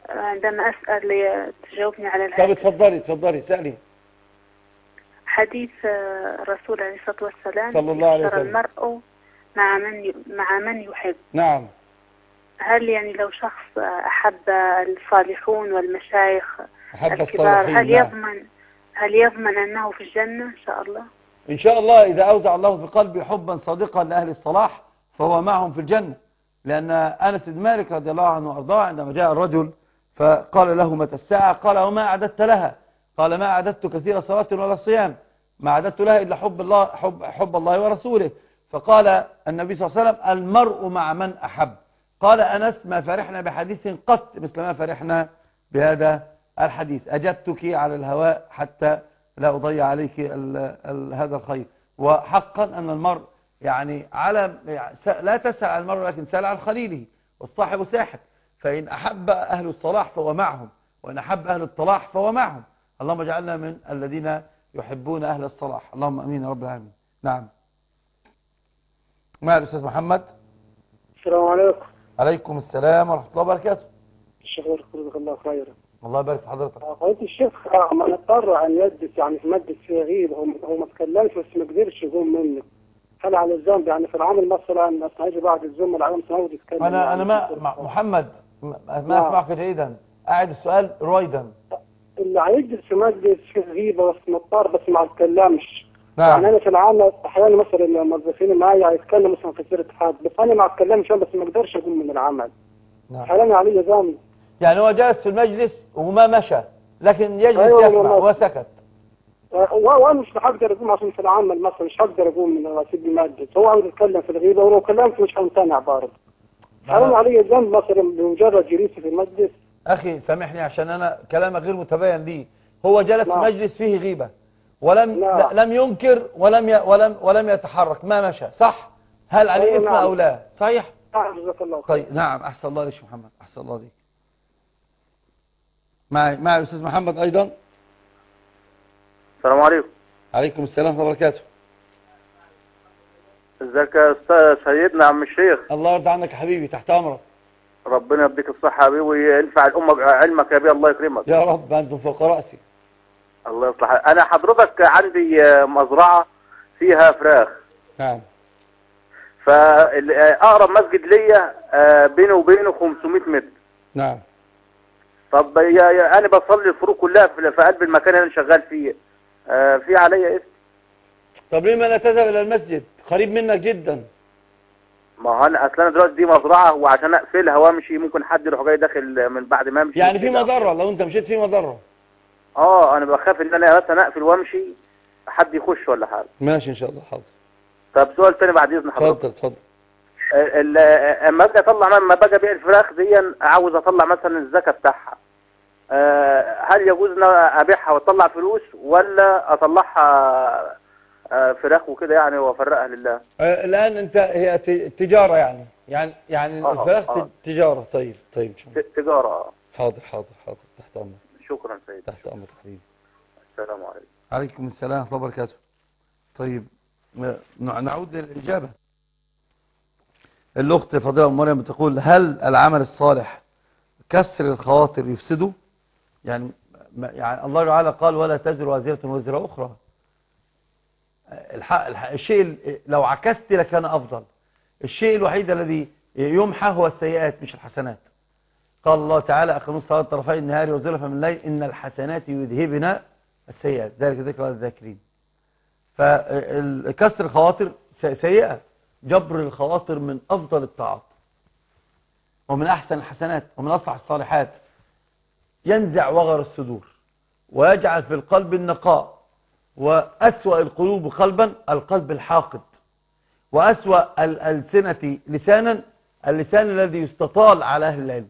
عندما أسأل تجاوبني على طب الهاتف. اتفضلي اتفضلي سألي. حديث الرسول عليه الصلاة والسلام صلى الله عليه يحشر وسلم. المرء مع من مع من يحب. نعم. هل يعني لو شخص أحب الصالحون والمشايخ أحب الكبار الصالحين، هل نعم. يضمن هل يضمن أنه في الجنة إن شاء الله؟ إن شاء الله إذا أوزع الله في قلبي حبا صادقا لأهل الصلاح فهو معهم في الجنة. لأن أنس بن مالك رضي الله عنه وأرضاه عندما جاء الرجل فقال له متى الساعة؟ قال وما أعددت لها؟ قال ما أعددت كثير صلاة ولا صيام، ما أعددت لها إلا حب الله حب, حب الله ورسوله. فقال النبي صلى الله عليه وسلم المرء مع من أحب. قال أنس ما فرحنا بحديث قط مثل ما فرحنا بهذا الحديث. أجبتك على الهواء حتى لا أضيع عليك ال ال هذا الخير. وحقا أن المرء يعني على يعني لا تسأل عن المرء لكن سأل عن خليله، والصاحب ساحب. فإن أحب أهل الصلاح فهو معهم، وإن أحب أهل الطلاح فهو معهم. اللهم اجعلنا من الذين يحبون أهل الصلاح، اللهم أمين يا رب العالمين. نعم. مع الأستاذ محمد. السلام عليكم. عليكم السلام ورحمة الله وبركاته. الشيخ جزاك الله خيرا. الله يبارك في حضرتك. قلت الشيخ ما نضطر أن يدس يعني في مادة فيها غيب، هو هو ما تكلمش بس ما قدرش يقوم منك. هل على الذنب يعني في العمل مثلا هيجي بعد الزملاء العالم سعودي يتكلم؟ أنا يعني أنا ما محمد ما أسمعك جيدا. أعد السؤال رويدا. اللي هيجلس في مادة فيها غيبة بس مضطر بس ما يتكلمش. نعم. يعني أنا في العمل أحيانا مثلا الموظفين معايا هيتكلموا مثلا في سيرة حد بس أنا ما أتكلمش بس ما أقدرش أقوم من العمل. نعم. هل أنا علي ذنب؟ يعني هو جالس في المجلس وما مشى لكن يجلس أيوة يسمع وسكت. وانا مش هقدر اقوم عشان في العمل مثلا مش هقدر اقوم من رصيد المادة، هو عاوز يتكلم في الغيبة ولو كلمت مش همتنع برضه. هل علي ذنب مثلا بمجرد جلوسي في المجلس؟ اخي سامحني عشان انا كلامك غير متبين لي. هو جلس نعم. في مجلس فيه غيبة ولم نعم. لم ينكر ولم ي... ولم ولم يتحرك ما مشى، صح؟ هل عليه أيوة اثم نعم. او لا؟ صحيح؟ نعم جزاك الله خير. طيب نعم. احسن الله عليك محمد، احسن الله عليك. معي معي الاستاذ محمد ايضا. السلام عليكم. عليكم السلام ورحمة الله وبركاته. ازيك يا استاذ سيدنا عم الشيخ؟ الله يرضى عنك يا حبيبي، تحت امرك. ربنا يديك الصحة يا حبيبي وينفع الأمة بعلمك يا بيه، الله يكرمك. يا رب أنتم فوق رأسي. الله يصلح. أنا حضرتك عندي مزرعة فيها فراخ. نعم. فأقرب مسجد ليا بينه وبينه خمسمائة متر. نعم. طب يا أنا بصلي الفروق كلها في قلب المكان اللي أنا شغال فيه، في عليا اسم. طب ليه ما لا تذهب إلى المسجد؟ قريب منك جدا. ما هو انا اصل انا دلوقتي دي مزرعه وعشان اقفلها وامشي ممكن حد يروح جاي داخل من بعد ما امشي. يعني في مضره لو انت مشيت في مضره. اه انا بخاف ان انا مثلا اقفل وامشي حد يخش ولا حاجه. ماشي ان شاء الله. حاضر. طب سؤال ثاني بعد اذن حضرتك. اتفضل اتفضل. اما اجي اطلع لما باجي ابيع الفراخ دي عاوز اطلع مثلا الزكاه بتاعها، هل يجوز ان ابيعها واطلع فلوس ولا اطلعها فراخ وكده يعني وافرقها لله؟ الان انت هي تجاره يعني يعني يعني آه الفراخ آه. تجاره. طيب طيب تجاره. حاضر حاضر حاضر تحت امرك. شكرا سيدي. تحت امرك حبيبي. السلام عليكم. عليكم السلام ورحمه الله وبركاته. طيب نعود للاجابه. الاخت فاضله ام مريم بتقول هل العمل الصالح كسر الخواطر يفسده؟ يعني يعني الله تعالى قال ولا تزر وازرة وزر اخرى. الحق الحق الشيء لو عكست لكان أفضل. الشيء الوحيد الذي يمحى هو السيئات مش الحسنات. قال الله تعالى أقيموا الصلاة طرفي النهار وزلفا من الليل إن الحسنات يذهبن السيئات ذلك ذكر للذاكرين. فكسر الخواطر سيئة. جبر الخواطر من أفضل الطاعات ومن أحسن الحسنات ومن أصلح الصالحات. ينزع وغر الصدور ويجعل في القلب النقاء. وأسوأ القلوب قلبا القلب الحاقد، وأسوأ الألسنة لسانا اللسان الذي يستطال على أهل العلم.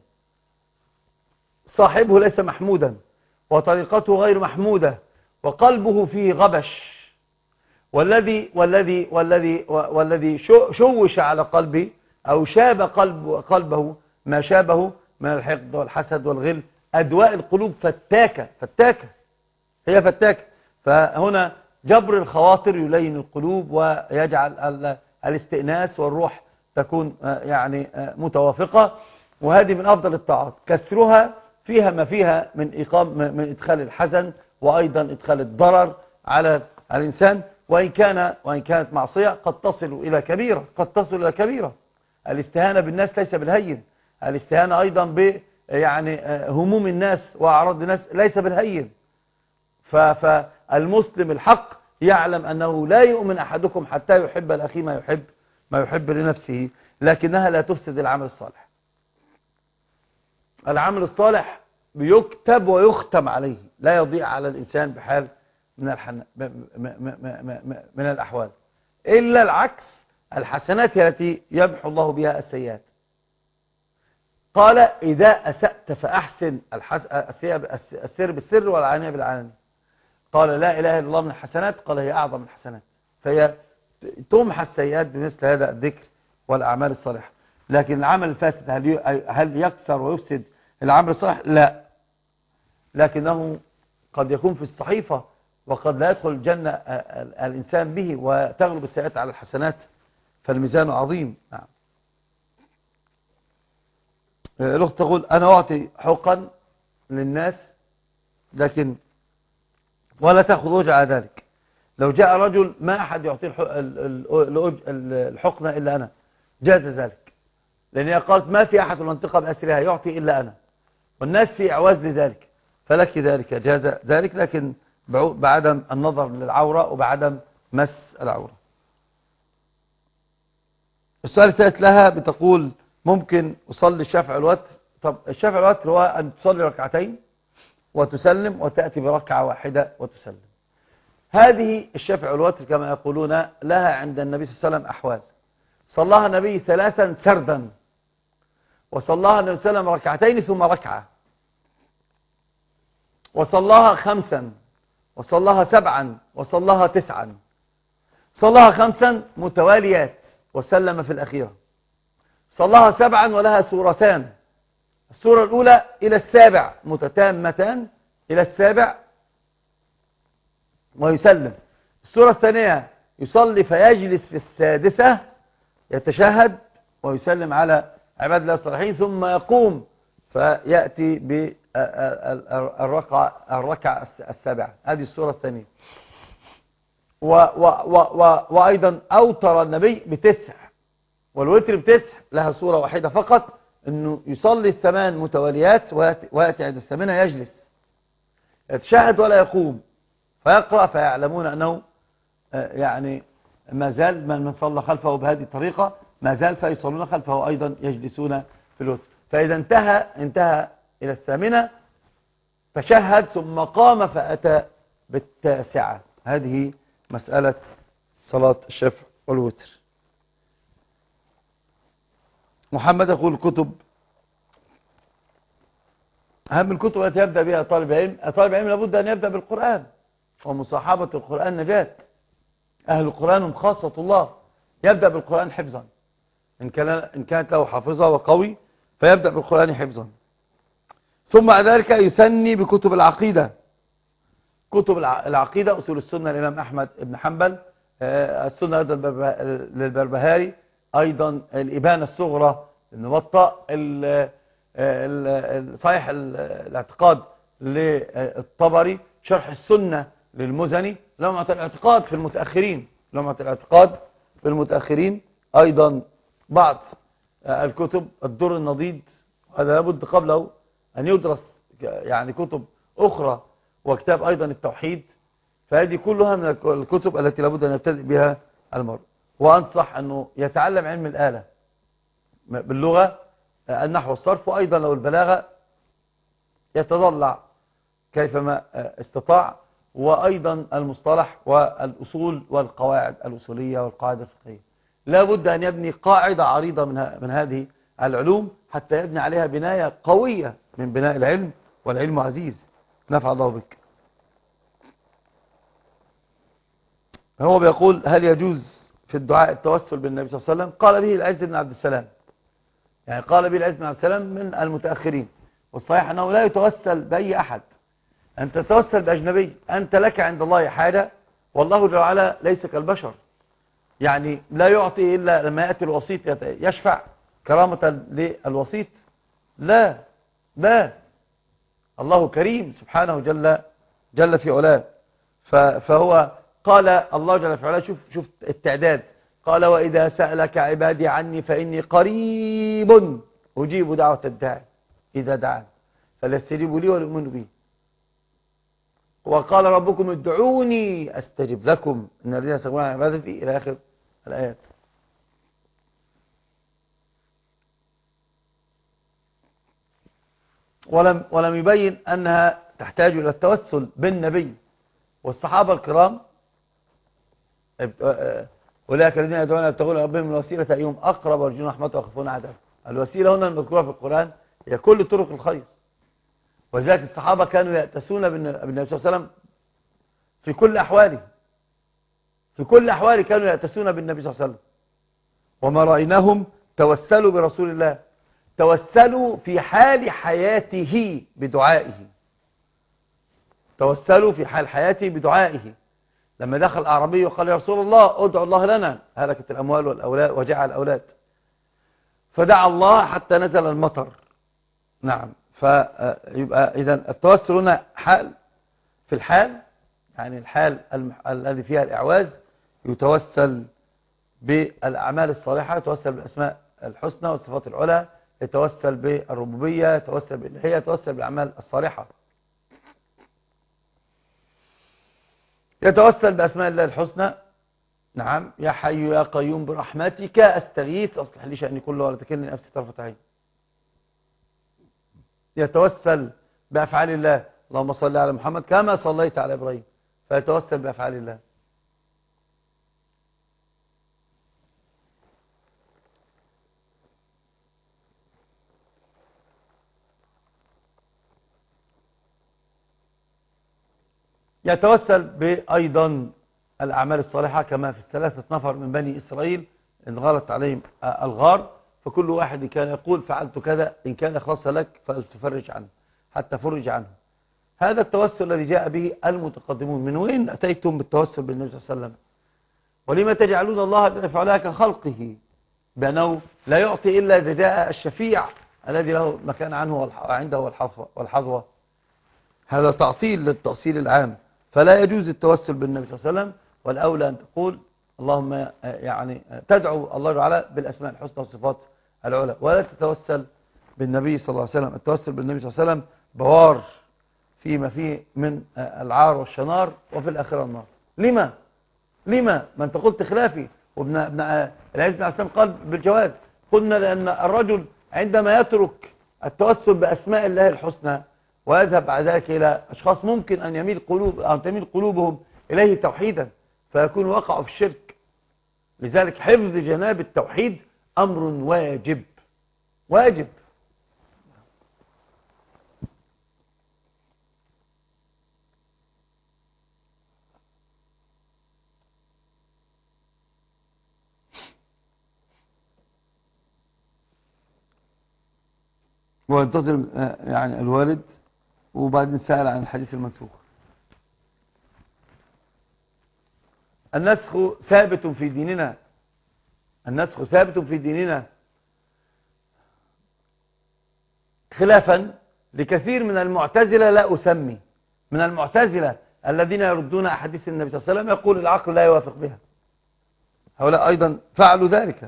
صاحبه ليس محمودا وطريقته غير محمودة وقلبه فيه غبش. والذي والذي والذي والذي شوش على قلبه أو شاب قلب قلبه ما شابه من الحقد والحسد والغل. أدواء القلوب فتاكة فتاكة هي فتاكة. فهنا جبر الخواطر يلين القلوب ويجعل الاستئناس والروح تكون يعني متوافقة. وهذه من أفضل الطاعات. كسرها فيها ما فيها من إقام من إدخال الحزن وأيضا إدخال الضرر على الإنسان، وإن كان وإن كانت معصية قد تصل إلى كبيرة قد تصل إلى كبيرة. الاستهانة بالناس ليس بالهين، الاستهانة أيضا ب يعني هموم الناس وأعراض الناس ليس بالهين. فالمسلم الحق يعلم أنه لا يؤمن أحدكم حتى يحب لأخيه ما يحب ما يحب لنفسه، لكنها لا تفسد العمل الصالح. العمل الصالح بيكتب ويختم عليه، لا يضيع على الإنسان بحال من الحن... من الأحوال، إلا العكس، الحسنات التي يمحو الله بها السيئات. قال إذا أسأت فأحسن، الحس... السر بالسر والعانية بالعانية. قال لا إله إلا الله من الحسنات، قال هي أعظم الحسنات، فهي تمحى السيئات بمثل هذا الذكر والأعمال الصالحة. لكن العمل الفاسد هل هل يكسر ويفسد العمل الصالح؟ لا، لكنه قد يكون في الصحيفة وقد لا يدخل الجنة الإنسان به، وتغلب السيئات على الحسنات، فالميزان عظيم. نعم. الأخت تقول أنا أعطي حقا للناس لكن ولا تأخذ أجر على ذلك. لو جاء رجل ما أحد يعطي الحقنة إلا أنا، جاز ذلك، لأن هي قالت ما في أحد في المنطقة بأسرها يعطي إلا أنا، والناس في إعواز لذلك، فلك ذلك، جاز ذلك، لكن بعدم النظر للعورة وبعدم مس العورة. السؤال الثالث لها بتقول ممكن أصلي الشفع والوتر؟ طب الشفع والوتر هو أن تصلي ركعتين وتسلم وتأتي بركعة واحدة وتسلم. هذه الشفع والوتر كما يقولون لها عند النبي صلى الله عليه وسلم أحوال. صلاها النبي ثلاثا سردا، وصلاها النبي صلى الله عليه وسلم ركعتين ثم ركعة، وصلاها خمسا، وصلاها سبعا، وصلاها تسعا. صلاها خمسا متواليات وسلم في الأخيرة. صلاها سبعا ولها سورتان، السورة الأولى إلى السابع متتامتان إلى السابع ويسلم. السورة الثانية يصلي فيجلس في السادسة يتشهد ويسلم على عباد الله الصالحين، ثم يقوم فيأتي بالركعة الركعة السابعة. هذه السورة الثانية. و و و و وأيضا أوتر النبي بتسع، والوتر بتسع لها سورة واحدة فقط، أنه يصلي الثمان متواليات ويأتي عند الثامنة يجلس يتشهد ولا يقوم فيقرأ، فيعلمون أنه يعني ما زال من صلى خلفه بهذه الطريقة ما زال فيصلون خلفه أيضا يجلسون في الوتر. فإذا انتهى انتهى إلى الثامنة فشهد ثم قام فأتى بالتاسعة. هذه مسألة صلاة الشفع والوتر. محمد يقول كتب، أهم الكتب التي يبدأ بها طالب علم، طالب علم لابد أن يبدأ بالقرآن، ومصاحبة القرآن نجاة. أهل القرآن هم خاصة الله. يبدأ بالقرآن حفظا، إن كان إن كانت له حافظة وقوي فيبدأ بالقرآن حفظا، ثم بعد ذلك يثني بكتب العقيدة. كتب العقيدة أصول السنة الإمام أحمد بن حنبل، السنة أيضا للبربهاري، أيضا الإبانة الصغرى ابن بطة، صحيح الاعتقاد للطبري، شرح السنة للمزني، لمعة الاعتقاد في المتأخرين لمعة الاعتقاد في المتأخرين أيضا بعض الكتب، الدر النضيد، هذا لابد قبله أن يدرس يعني كتب أخرى، وكتاب أيضا التوحيد. فهذه كلها من الكتب التي لابد أن يبتدئ بها المرء. وأنصح أنه يتعلم علم الآلة باللغة، النحو والصرف، وأيضا لو البلاغة يتضلع كيفما استطاع، وأيضا المصطلح والأصول والقواعد الأصولية والقواعد الفقهية. لا بد أن يبني قاعدة عريضة من من هذه العلوم حتى يبني عليها بناية قوية من بناء العلم، والعلم عزيز. نفع الله بك. هو بيقول هل يجوز في الدعاء التوسل بالنبي صلى الله عليه وسلم؟ قال به العز بن عبد السلام، يعني قال به العز بن عبد السلام من المتأخرين، والصحيح أنه لا يتوسل بأي أحد. أنت تتوسل بأجنبي، أنت لك عند الله حاجة، والله جل وعلا ليس كالبشر، يعني لا يعطي إلا لما يأتي الوسيط يشفع كرامة للوسيط. لا لا الله كريم سبحانه جل جل في علاه. فهو قال الله جل في علاه، شوف شوف التعداد، قال وإذا سألك عبادي عني فإني قريب أجيب دعوة الداعي إذا دعان فليستجيبوا لي وليؤمنوا بي. وقال ربكم ادعوني أستجب لكم إن الذين يستكبرون عن عبادتي إلى آخر الآيات. ولم ولم يبين أنها تحتاج إلى التوسل بالنبي والصحابة الكرام. أولئك الذين يدعون يبتغون ربهم الوسيلة أيهم أقرب ويرجون رحمته ويخافون عذابه. الوسيلة هنا المذكورة في القرآن هي كل طرق الخير، وذلك الصحابة كانوا يأتسون بالنبي صلى الله عليه وسلم في كل أحواله، في كل أحواله كانوا يأتسون بالنبي صلى الله عليه وسلم. وما رأيناهم توسلوا برسول الله، توسلوا في حال حياته بدعائه، توسلوا في حال حياته بدعائه. لما دخل أعرابي وقال يا رسول الله ادعو الله لنا، هلكت الأموال والأولاد وجاع الأولاد، فدعا الله حتى نزل المطر. نعم. فيبقى إذن التوسل هنا حال في الحال، يعني الحال الذي فيها الإعواز يتوسل بالأعمال الصالحة، يتوسل بالأسماء الحسنى والصفات العلى، يتوسل بالربوبية، يتوسل بالإلهية، يتوسل بالأعمال الصالحة، يتوسل بأسماء الله الحسنى. نعم. يا حي يا قيوم برحمتك أستغيث أصلح لي شأني كله ولا تكلني نفسي طرفة عين. يتوسل بأفعال الله، اللهم صل على محمد كما صليت على إبراهيم، فيتوسل بأفعال الله. يتوسل بأيضا الأعمال الصالحة كما في الثلاثة نفر من بني إسرائيل إن غارت عليهم الغار، فكل واحد كان يقول فعلت كذا إن كان خاص لك فلتفرج عنه حتى فرج عنه. هذا التوسل الذي جاء به المتقدمون. من وين أتيتم بالتوسل بالنبي صلى الله عليه وسلم؟ ولما تجعلون الله جل في علاه كخلقه، بأنه لا يعطي إلا إذا جاء الشفيع الذي له مكان عنه عنده والحظوة. هذا تعطيل للتأصيل العام، فلا يجوز التوسل بالنبي صلى الله عليه وسلم. والأولى أن تقول اللهم يعني تدعو الله تعالى بالأسماء الحسنى والصفات العلى، ولا تتوسل بالنبي صلى الله عليه وسلم. التوسل بالنبي صلى الله عليه وسلم بوار فيما فيه من العار والشنار، وفي الآخرة النار. لما؟ لما؟ ما أنت قلت خلافي، وابن ابن العز بن عسلام قال بالجواز. قلنا لأن الرجل عندما يترك التوسل بأسماء الله الحسنى ويذهب بعد ذلك إلى أشخاص ممكن أن يميل قلوب أو تميل قلوبهم إليه توحيدا، فيكون وقعوا في الشرك. لذلك حفظ جناب التوحيد أمر واجب واجب. وينتظر يعني الوالد، وبعدين سأل عن الحديث المنسوخ. النسخ ثابت في ديننا، النسخ ثابت في ديننا خلافا لكثير من المعتزلة. لا أسمي من المعتزلة الذين يردون أحاديث النبي صلى الله عليه وسلم يقول العقل لا يوافق بها، هؤلاء أيضا فعلوا ذلك.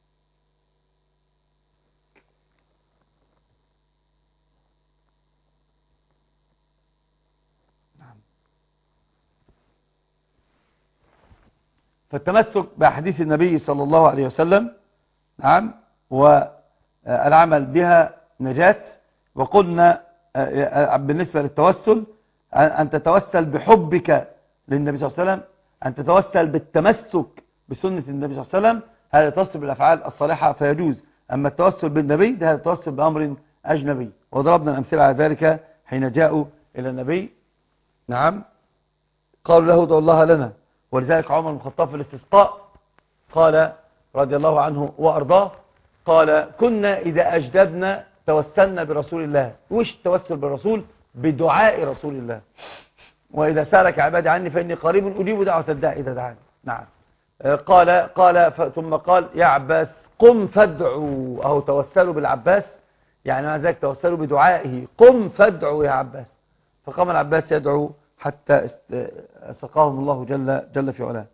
فالتمسك بأحاديث النبي صلى الله عليه وسلم نعم والعمل بها نجاة. وقلنا بالنسبة للتوسل أن تتوسل بحبك للنبي صلى الله عليه وسلم، أن تتوسل بالتمسك بسنة النبي صلى الله عليه وسلم، هذا التوسل بالأفعال الصالحة فيجوز. أما التوسل بالنبي ده التوسل بأمر أجنبي، وضربنا الأمثلة على ذلك حين جاءوا إلى النبي نعم قالوا له ادعوا الله لنا. ولذلك عمر بن الخطاب في الاستسقاء قال رضي الله عنه وأرضاه، قال كنا إذا أجدبنا توسلنا برسول الله. وش التوسل بالرسول؟ بدعاء رسول الله. وإذا سألك عبادي عني فإني قريب أجيب دعوة الداعي إذا دعاني. نعم. قال قال ثم قال يا عباس قم فادعوا، أو توسلوا بالعباس يعني مع ذلك توسلوا بدعائه قم فادعوا يا عباس. فقام العباس يدعو حتى سقاهم الله جل, جل في علاه.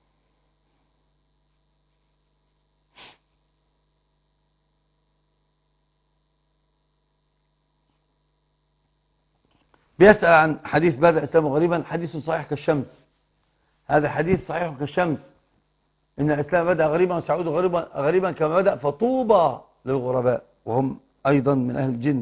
بيسأل عن حديث بدأ الإسلام غريبا، حديث صحيح كالشمس. هذا حديث صحيح كالشمس، إن الإسلام بدأ غريبا وسيعود غريبا, غريبا كما بدأ، فطوبى للغرباء وهم أيضا من أهل الجن.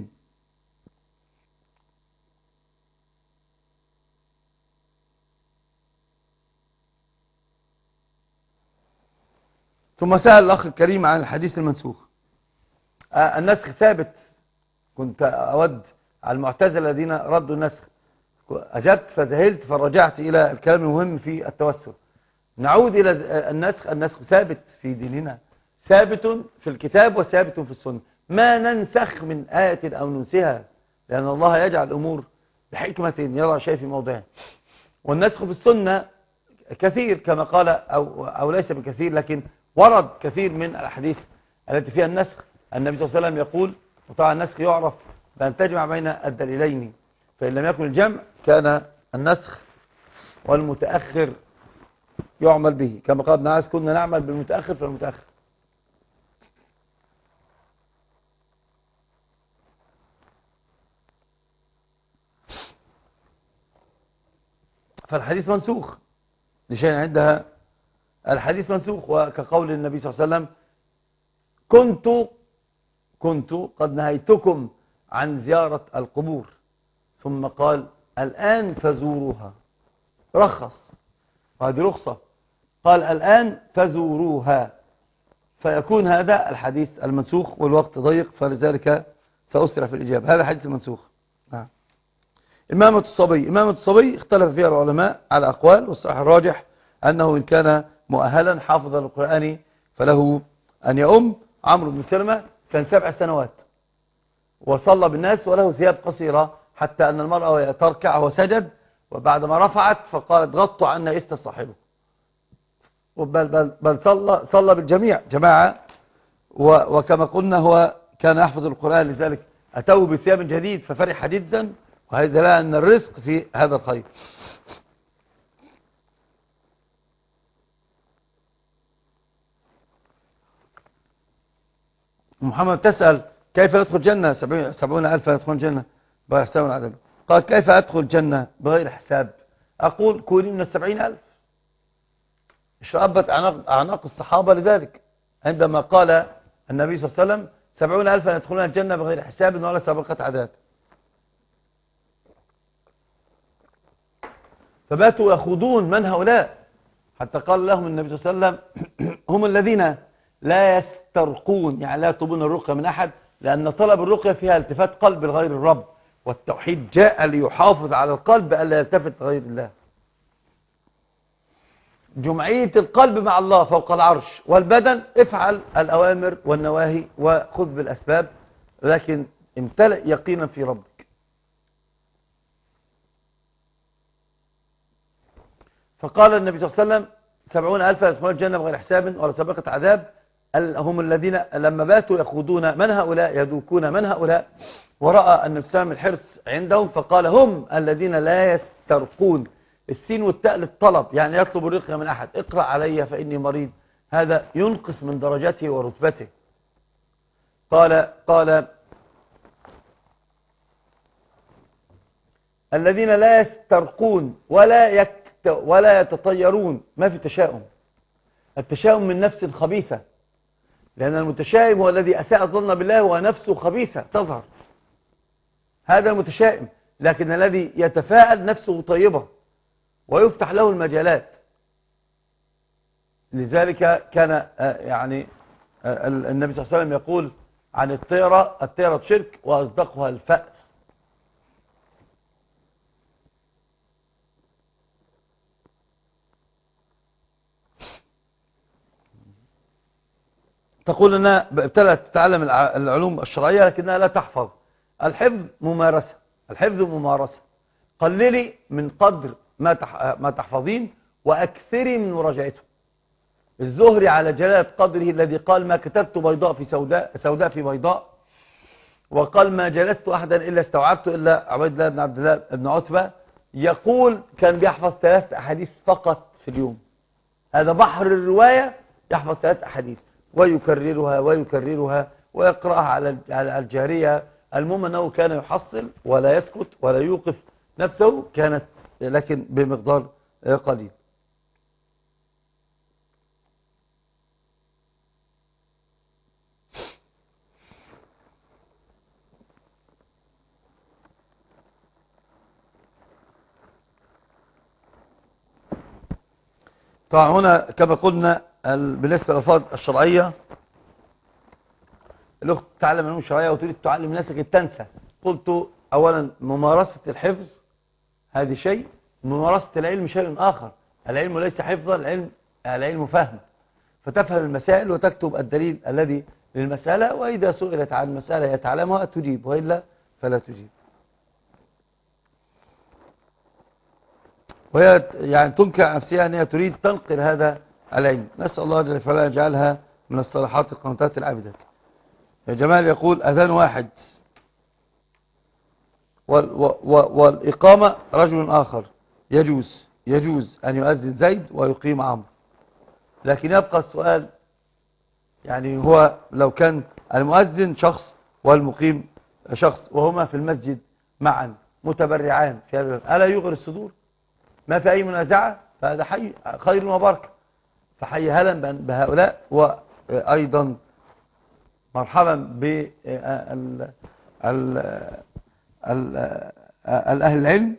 ثم سأل الأخ الكريم عن الحديث المنسوخ. آه النسخ ثابت. كنت أود على المعتزلة الذين ردوا النسخ، أجبت فذهلت فرجعت إلى الكلام المهم في التوسل. نعود إلى النسخ. النسخ ثابت في ديننا، ثابت في الكتاب وثابت في السنة، ما ننسخ من آية أو ننسها، لأن الله يجعل الأمور بحكمة يضع شيء في موضعه. والنسخ في السنة كثير كما قال أو, أو ليس بكثير، لكن ورد كثير من الأحاديث التي فيها النسخ. النبي صلى الله عليه وسلم يقول، وطبعا النسخ يعرف بأن تجمع بين الدليلين، فإن لم يكن الجمع كان النسخ والمتأخر يعمل به، كما قال ابن عاص كنا نعمل بالمتأخر فالمتأخر. فالحديث منسوخ لشيء عندها، الحديث منسوخ. وكقول النبي صلى الله عليه وسلم كنت كنت قد نهيتكم عن زيارة القبور، ثم قال الآن فزوروها، رخص، وهذه رخصة، قال الآن فزوروها، فيكون هذا الحديث المنسوخ. والوقت ضيق فلذلك سأسرع في الإجابة. هذا حديث المنسوخ. نعم. إمامة الصبي. إمامة الصبي اختلف فيها العلماء على أقوال، والصحيح الراجح أنه إن كان مؤهلا حافظا للقرآن فله أن يؤم. عمرو بن سلمة كان سبع سنوات وصلى بالناس وله ثياب قصيرة، حتى أن المرأة تركع وسجد، وبعدما رفعت فقالت غطوا عنا إست صاحبه، بل, بل, بل صلى, صلى بالجميع جماعة. وكما قلنا هو كان يحفظ القرآن، لذلك أتوا بثياب جديد ففرح جدا، وهذا لا أن الرزق في هذا الخير. محمد تسأل كيف يدخل الجنة؟ سبعون ألفا يدخلون الجنة بغير حساب وعذاب. قال كيف أدخل الجنة بغير حساب؟ أقول كوني من السبعين ألف. اشرأبت أعناق الصحابة لذلك عندما قال النبي صلى الله عليه وسلم سبعون ألفا يدخلون الجنة بغير حساب ولا سابقة عذاب. فباتوا يخوضون من هؤلاء، حتى قال لهم النبي صلى الله عليه وسلم هم الذين لا يسترقون، يعني لا يطلبون الرقية من أحد، لأن طلب الرقية فيها التفات قلب لغير الرب، والتوحيد جاء ليحافظ على القلب ألا يلتفت لغير الله. جمعية القلب مع الله فوق العرش، والبدن افعل الأوامر والنواهي وخذ بالأسباب، لكن امتلئ يقينا في ربك. فقال النبي صلى الله عليه وسلم سبعون ألفا يدخلون الجنة بغير حساب ولا سابقة عذاب، هم الذين لما باتوا يخوضون من هؤلاء، يذوقون من هؤلاء، ورأى أن السلام الحرص عندهم فقال هم الذين لا يسترقون. السين والتاء للطلب، يعني يطلب الرقية من أحد، اقرأ علي فإني مريض، هذا ينقص من درجته ورتبته. قال قال الذين لا يسترقون ولا يك ولا يتطيرون. ما في تشاؤم، التشاؤم من نفس خبيثة، لأن المتشائم هو الذي أساء الظن بالله ونفسه خبيثة تظهر، هذا المتشائم. لكن الذي يتفاءل نفسه طيبة ويفتح له المجالات. لذلك كان يعني النبي صلى الله عليه وسلم يقول عن الطيرة الطيرة شرك وأصدقها الفأر. تقول أنها ابتدأت تتعلم العلوم الشرعية لكنها لا تحفظ. الحفظ ممارسة، الحفظ ممارسة. قللي من قدر ما ما تحفظين وأكثري من مراجعته. الزهري على جلالة قدره الذي قال ما كتبت بيضاء في سوداء سوداء في بيضاء وقال ما جلست أحدا إلا استوعبته إلا عبيد الله بن عبد الله بن عتبة، يقول كان بيحفظ ثلاث أحاديث فقط في اليوم. هذا بحر الرواية، يحفظ ثلاث أحاديث ويكررها ويكررها ويقرأها على على الجارية. المهم أنه كان يحصل ولا يسكت ولا يوقف نفسه، كانت لكن بمقدار قليل. طبعا هنا كما قلنا بالنسبة للألفاظ الشرعية، الأخت تعلم علوم شرعية وتريد تعلم نفسك التنسى. قلت أولا ممارسة الحفظ هذه شيء، ممارسة العلم شيء آخر. العلم ليس حفظا، العلم العلم فهم، فتفهم المسائل وتكتب الدليل الذي للمسألة، وإذا سئلت عن مسألة يتعلمها تجيب، وإلا فلا تجيب. وهي يعني تنكر نفسها أنها تريد تنقل هذا العلم. نسأل الله جل وعلا يجعلها من الصالحات القانتات العابدات. يا جمال يقول أذان واحد والإقامة رجل آخر، يجوز يجوز أن يؤذن زيد ويقيم عمرو. لكن يبقى السؤال، يعني هو لو كان المؤذن شخص والمقيم شخص وهما في المسجد معا متبرعان في هذا، ألا يغر الصدور؟ ما في أي منازعة، فهذا حي خير وبركة، فحي هلا بهؤلاء. وأيضا مرحبا بأهل العلم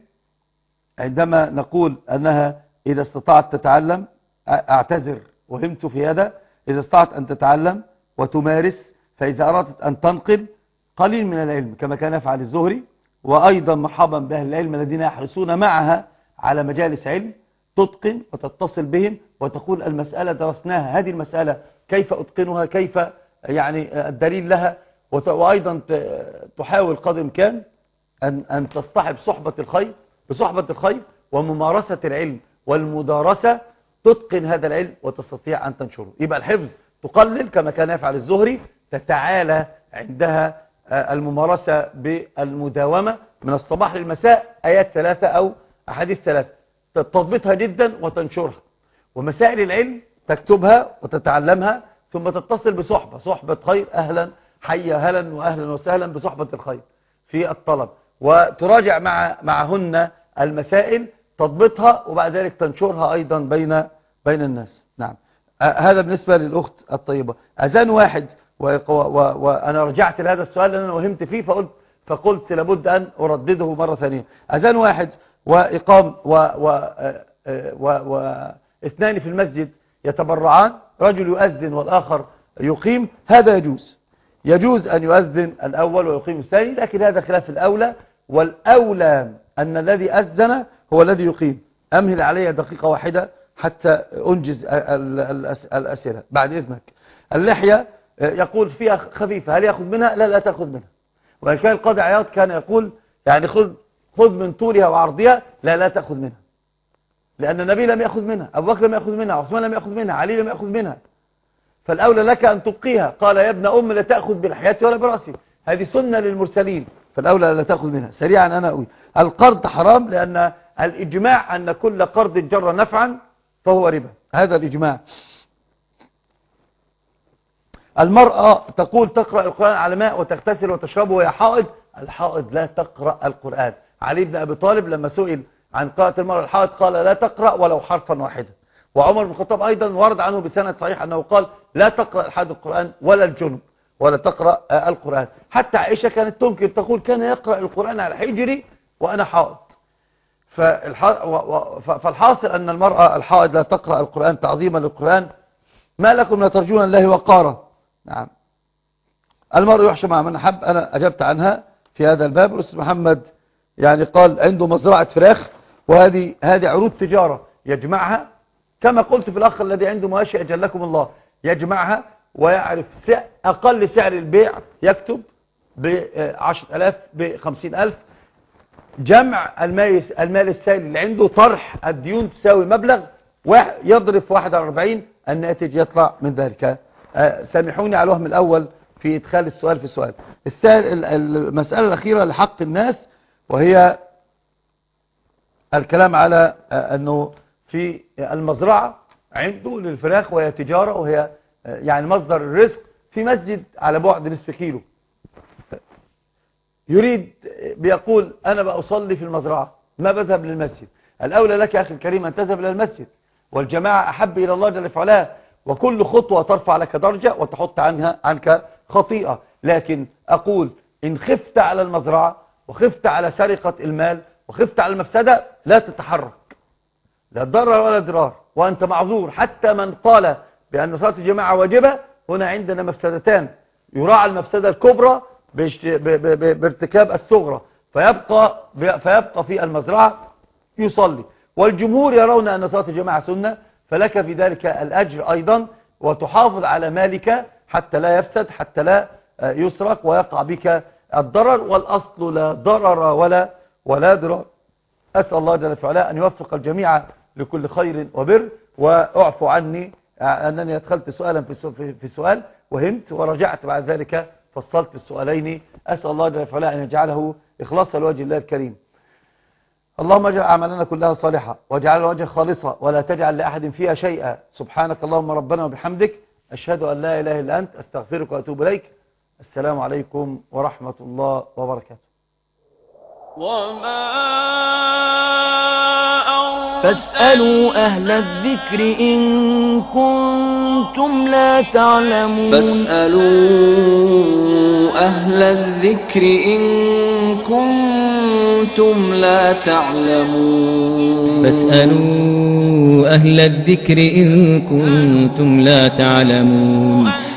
عندما نقول أنها إذا استطاعت تتعلم، أعتذر وهمت في هذا، إذا استطاعت أن تتعلم وتمارس، فإذا أردت أن تنقل قليل من العلم كما كان يفعل الزهري. وأيضا مرحبا بأهل العلم الذين يحرصون معها على مجالس علم، تتقن وتتصل بهم وتقول المسألة درسناها، هذه المسألة كيف أتقنها، كيف يعني الدليل لها. وأيضا تحاول قدر الإمكان أن أن تصطحب صحبة الخير، بصحبة الخير وممارسة العلم والمدارسة تتقن هذا العلم وتستطيع أن تنشره. يبقى الحفظ تقلل كما كان يفعل الزهري، تتعالى عندها الممارسة بالمداومة من الصباح للمساء، آيات ثلاثة أو أحاديث ثلاثة، تضبطها جدا وتنشرها. ومسائل العلم تكتبها وتتعلمها، ثم تتصل بصحبة صحبة خير، أهلا حي هلا وأهلا وسهلا بصحبة الخير في الطلب، وتراجع مع معهن المسائل، تضبطها، وبعد ذلك تنشرها أيضا بين بين الناس. نعم، هذا بالنسبة للأخت الطيبة. أذان واحد، وأنا رجعت لهذا السؤال لأن أنا وهمت فيه، فقلت فقلت لابد أن أردده مرة ثانية. أذان واحد وإقام و و و واثنان في المسجد يتبرعان، رجل يؤذن والآخر يقيم، هذا يجوز. يجوز أن يؤذن الأول ويقيم الثاني، لكن هذا خلاف الأولى، والأولى أن الذي أذن هو الذي يقيم. أمهل علي دقيقة واحدة حتى أنجز الأسئلة بعد إذنك. اللحية يقول فيها خفيفة، هل يأخذ منها؟ لا، لا تأخذ منها. وإن كان القاضي عياض كان يقول يعني خذ خذ من طولها وعرضها، لا لا تأخذ منها، لأن النبي لم يأخذ منها، أبو بكر لم يأخذ منها، عثمان لم يأخذ منها، علي لم يأخذ منها، فالأولى لك أن تبقيها. قال يا ابن أم لا تأخذ بلحيتي ولا برأسي، هذه سنة للمرسلين، فالأولى لا تأخذ منها. سريعا أنا أقول القرض حرام، لأن الإجماع أن كل قرض جر نفعا فهو ربا، هذا الإجماع. المرأة تقول تقرأ القرآن على ماء وتغتسل وتشربه وهي حائض، الحائض لا تقرأ القرآن. علي بن أبي طالب لما سئل عن قراءة المرأة الحائض قال لا تقرأ ولو حرفا واحدا. وعمر بن الخطاب أيضا ورد عنه بسند صحيح أنه قال لا تقرأ الحائض القرآن ولا الجنب ولا تقرأ القرآن. حتى عائشة كانت تنكر، تقول كان يقرأ القرآن على حجري وأنا حائض. فالحاصل أن المرأة الحائض لا تقرأ القرآن تعظيما للقرآن. ما لكم لا ترجون الله وقارا. نعم، المرء يحشى مع من أحب، أنا أجبت عنها في هذا الباب. الأستاذ محمد يعني قال عنده مزرعة فراخ، وهذه هذه عروض تجارة يجمعها، كما قلت في الأخ الذي عنده مواشي أجلكم الله، يجمعها ويعرف سعر أقل سعر البيع، يكتب بعشرة آلاف بخمسين ألف، جمع المال المال السائل اللي عنده، طرح الديون تساوي مبلغ، يضرب في واحد وأربعين، الناتج يطلع من ذلك. سامحوني على الوهم الأول في إدخال السؤال في السؤال. المسألة الأخيرة لحق الناس، وهي الكلام على أنه في المزرعة عنده للفراخ، وهي تجارة، وهي يعني مصدر الرزق، في مسجد على بعد نصف كيلو، يريد بيقول أنا بأصلي في المزرعة، ما بذهب للمسجد. الأولى لك يا أخي الكريم أن تذهب إلى المسجد، والجماعة أحب إلى الله جل وعلا، وكل خطوة ترفع لك درجة وتحط عنها عنك خطيئة. لكن أقول إن خفت على المزرعة وخفت على سرقة المال وخفت على المفسدة لا تتحرك، لا ضرر ولا ضرار، وأنت معذور. حتى من قال بأن صلاة الجماعة واجبة، هنا عندنا مفسدتان، يراعى المفسدة الكبرى بارتكاب الصغرى، فيبقى, فيبقى في المزرعة يصلي. والجمهور يرون أن صلاة الجماعة سنة، فلك في ذلك الأجر أيضا، وتحافظ على مالك حتى لا يفسد، حتى لا يسرق ويقع بك الضرر، والأصل لا ضرر ولا ولا ضرار. أسأل الله جل وعلا أن يوفق الجميع لكل خير وبر. وأعفو عني أنني أدخلت سؤالا في سؤال وهمت، ورجعت بعد ذلك فصلت السؤالين. أسأل الله جل وعلا أن يجعله إخلاصا لوجه الله الكريم. اللهم اجعل أعمالنا كلها صالحة، واجعل وجه خالصة، ولا تجعل لأحد فيها شيئا. سبحانك اللهم ربنا وبحمدك، أشهد أن لا إله إلا أنت، أستغفرك وأتوب إليك. السلام عليكم ورحمة الله وبركاته. وما فاسألوا أهل الذكر إن كنتم لا تعلمون فاسألوا أهل الذكر إن كنتم لا تعلمون فاسألوا أهل الذكر إن كنتم لا تعلمون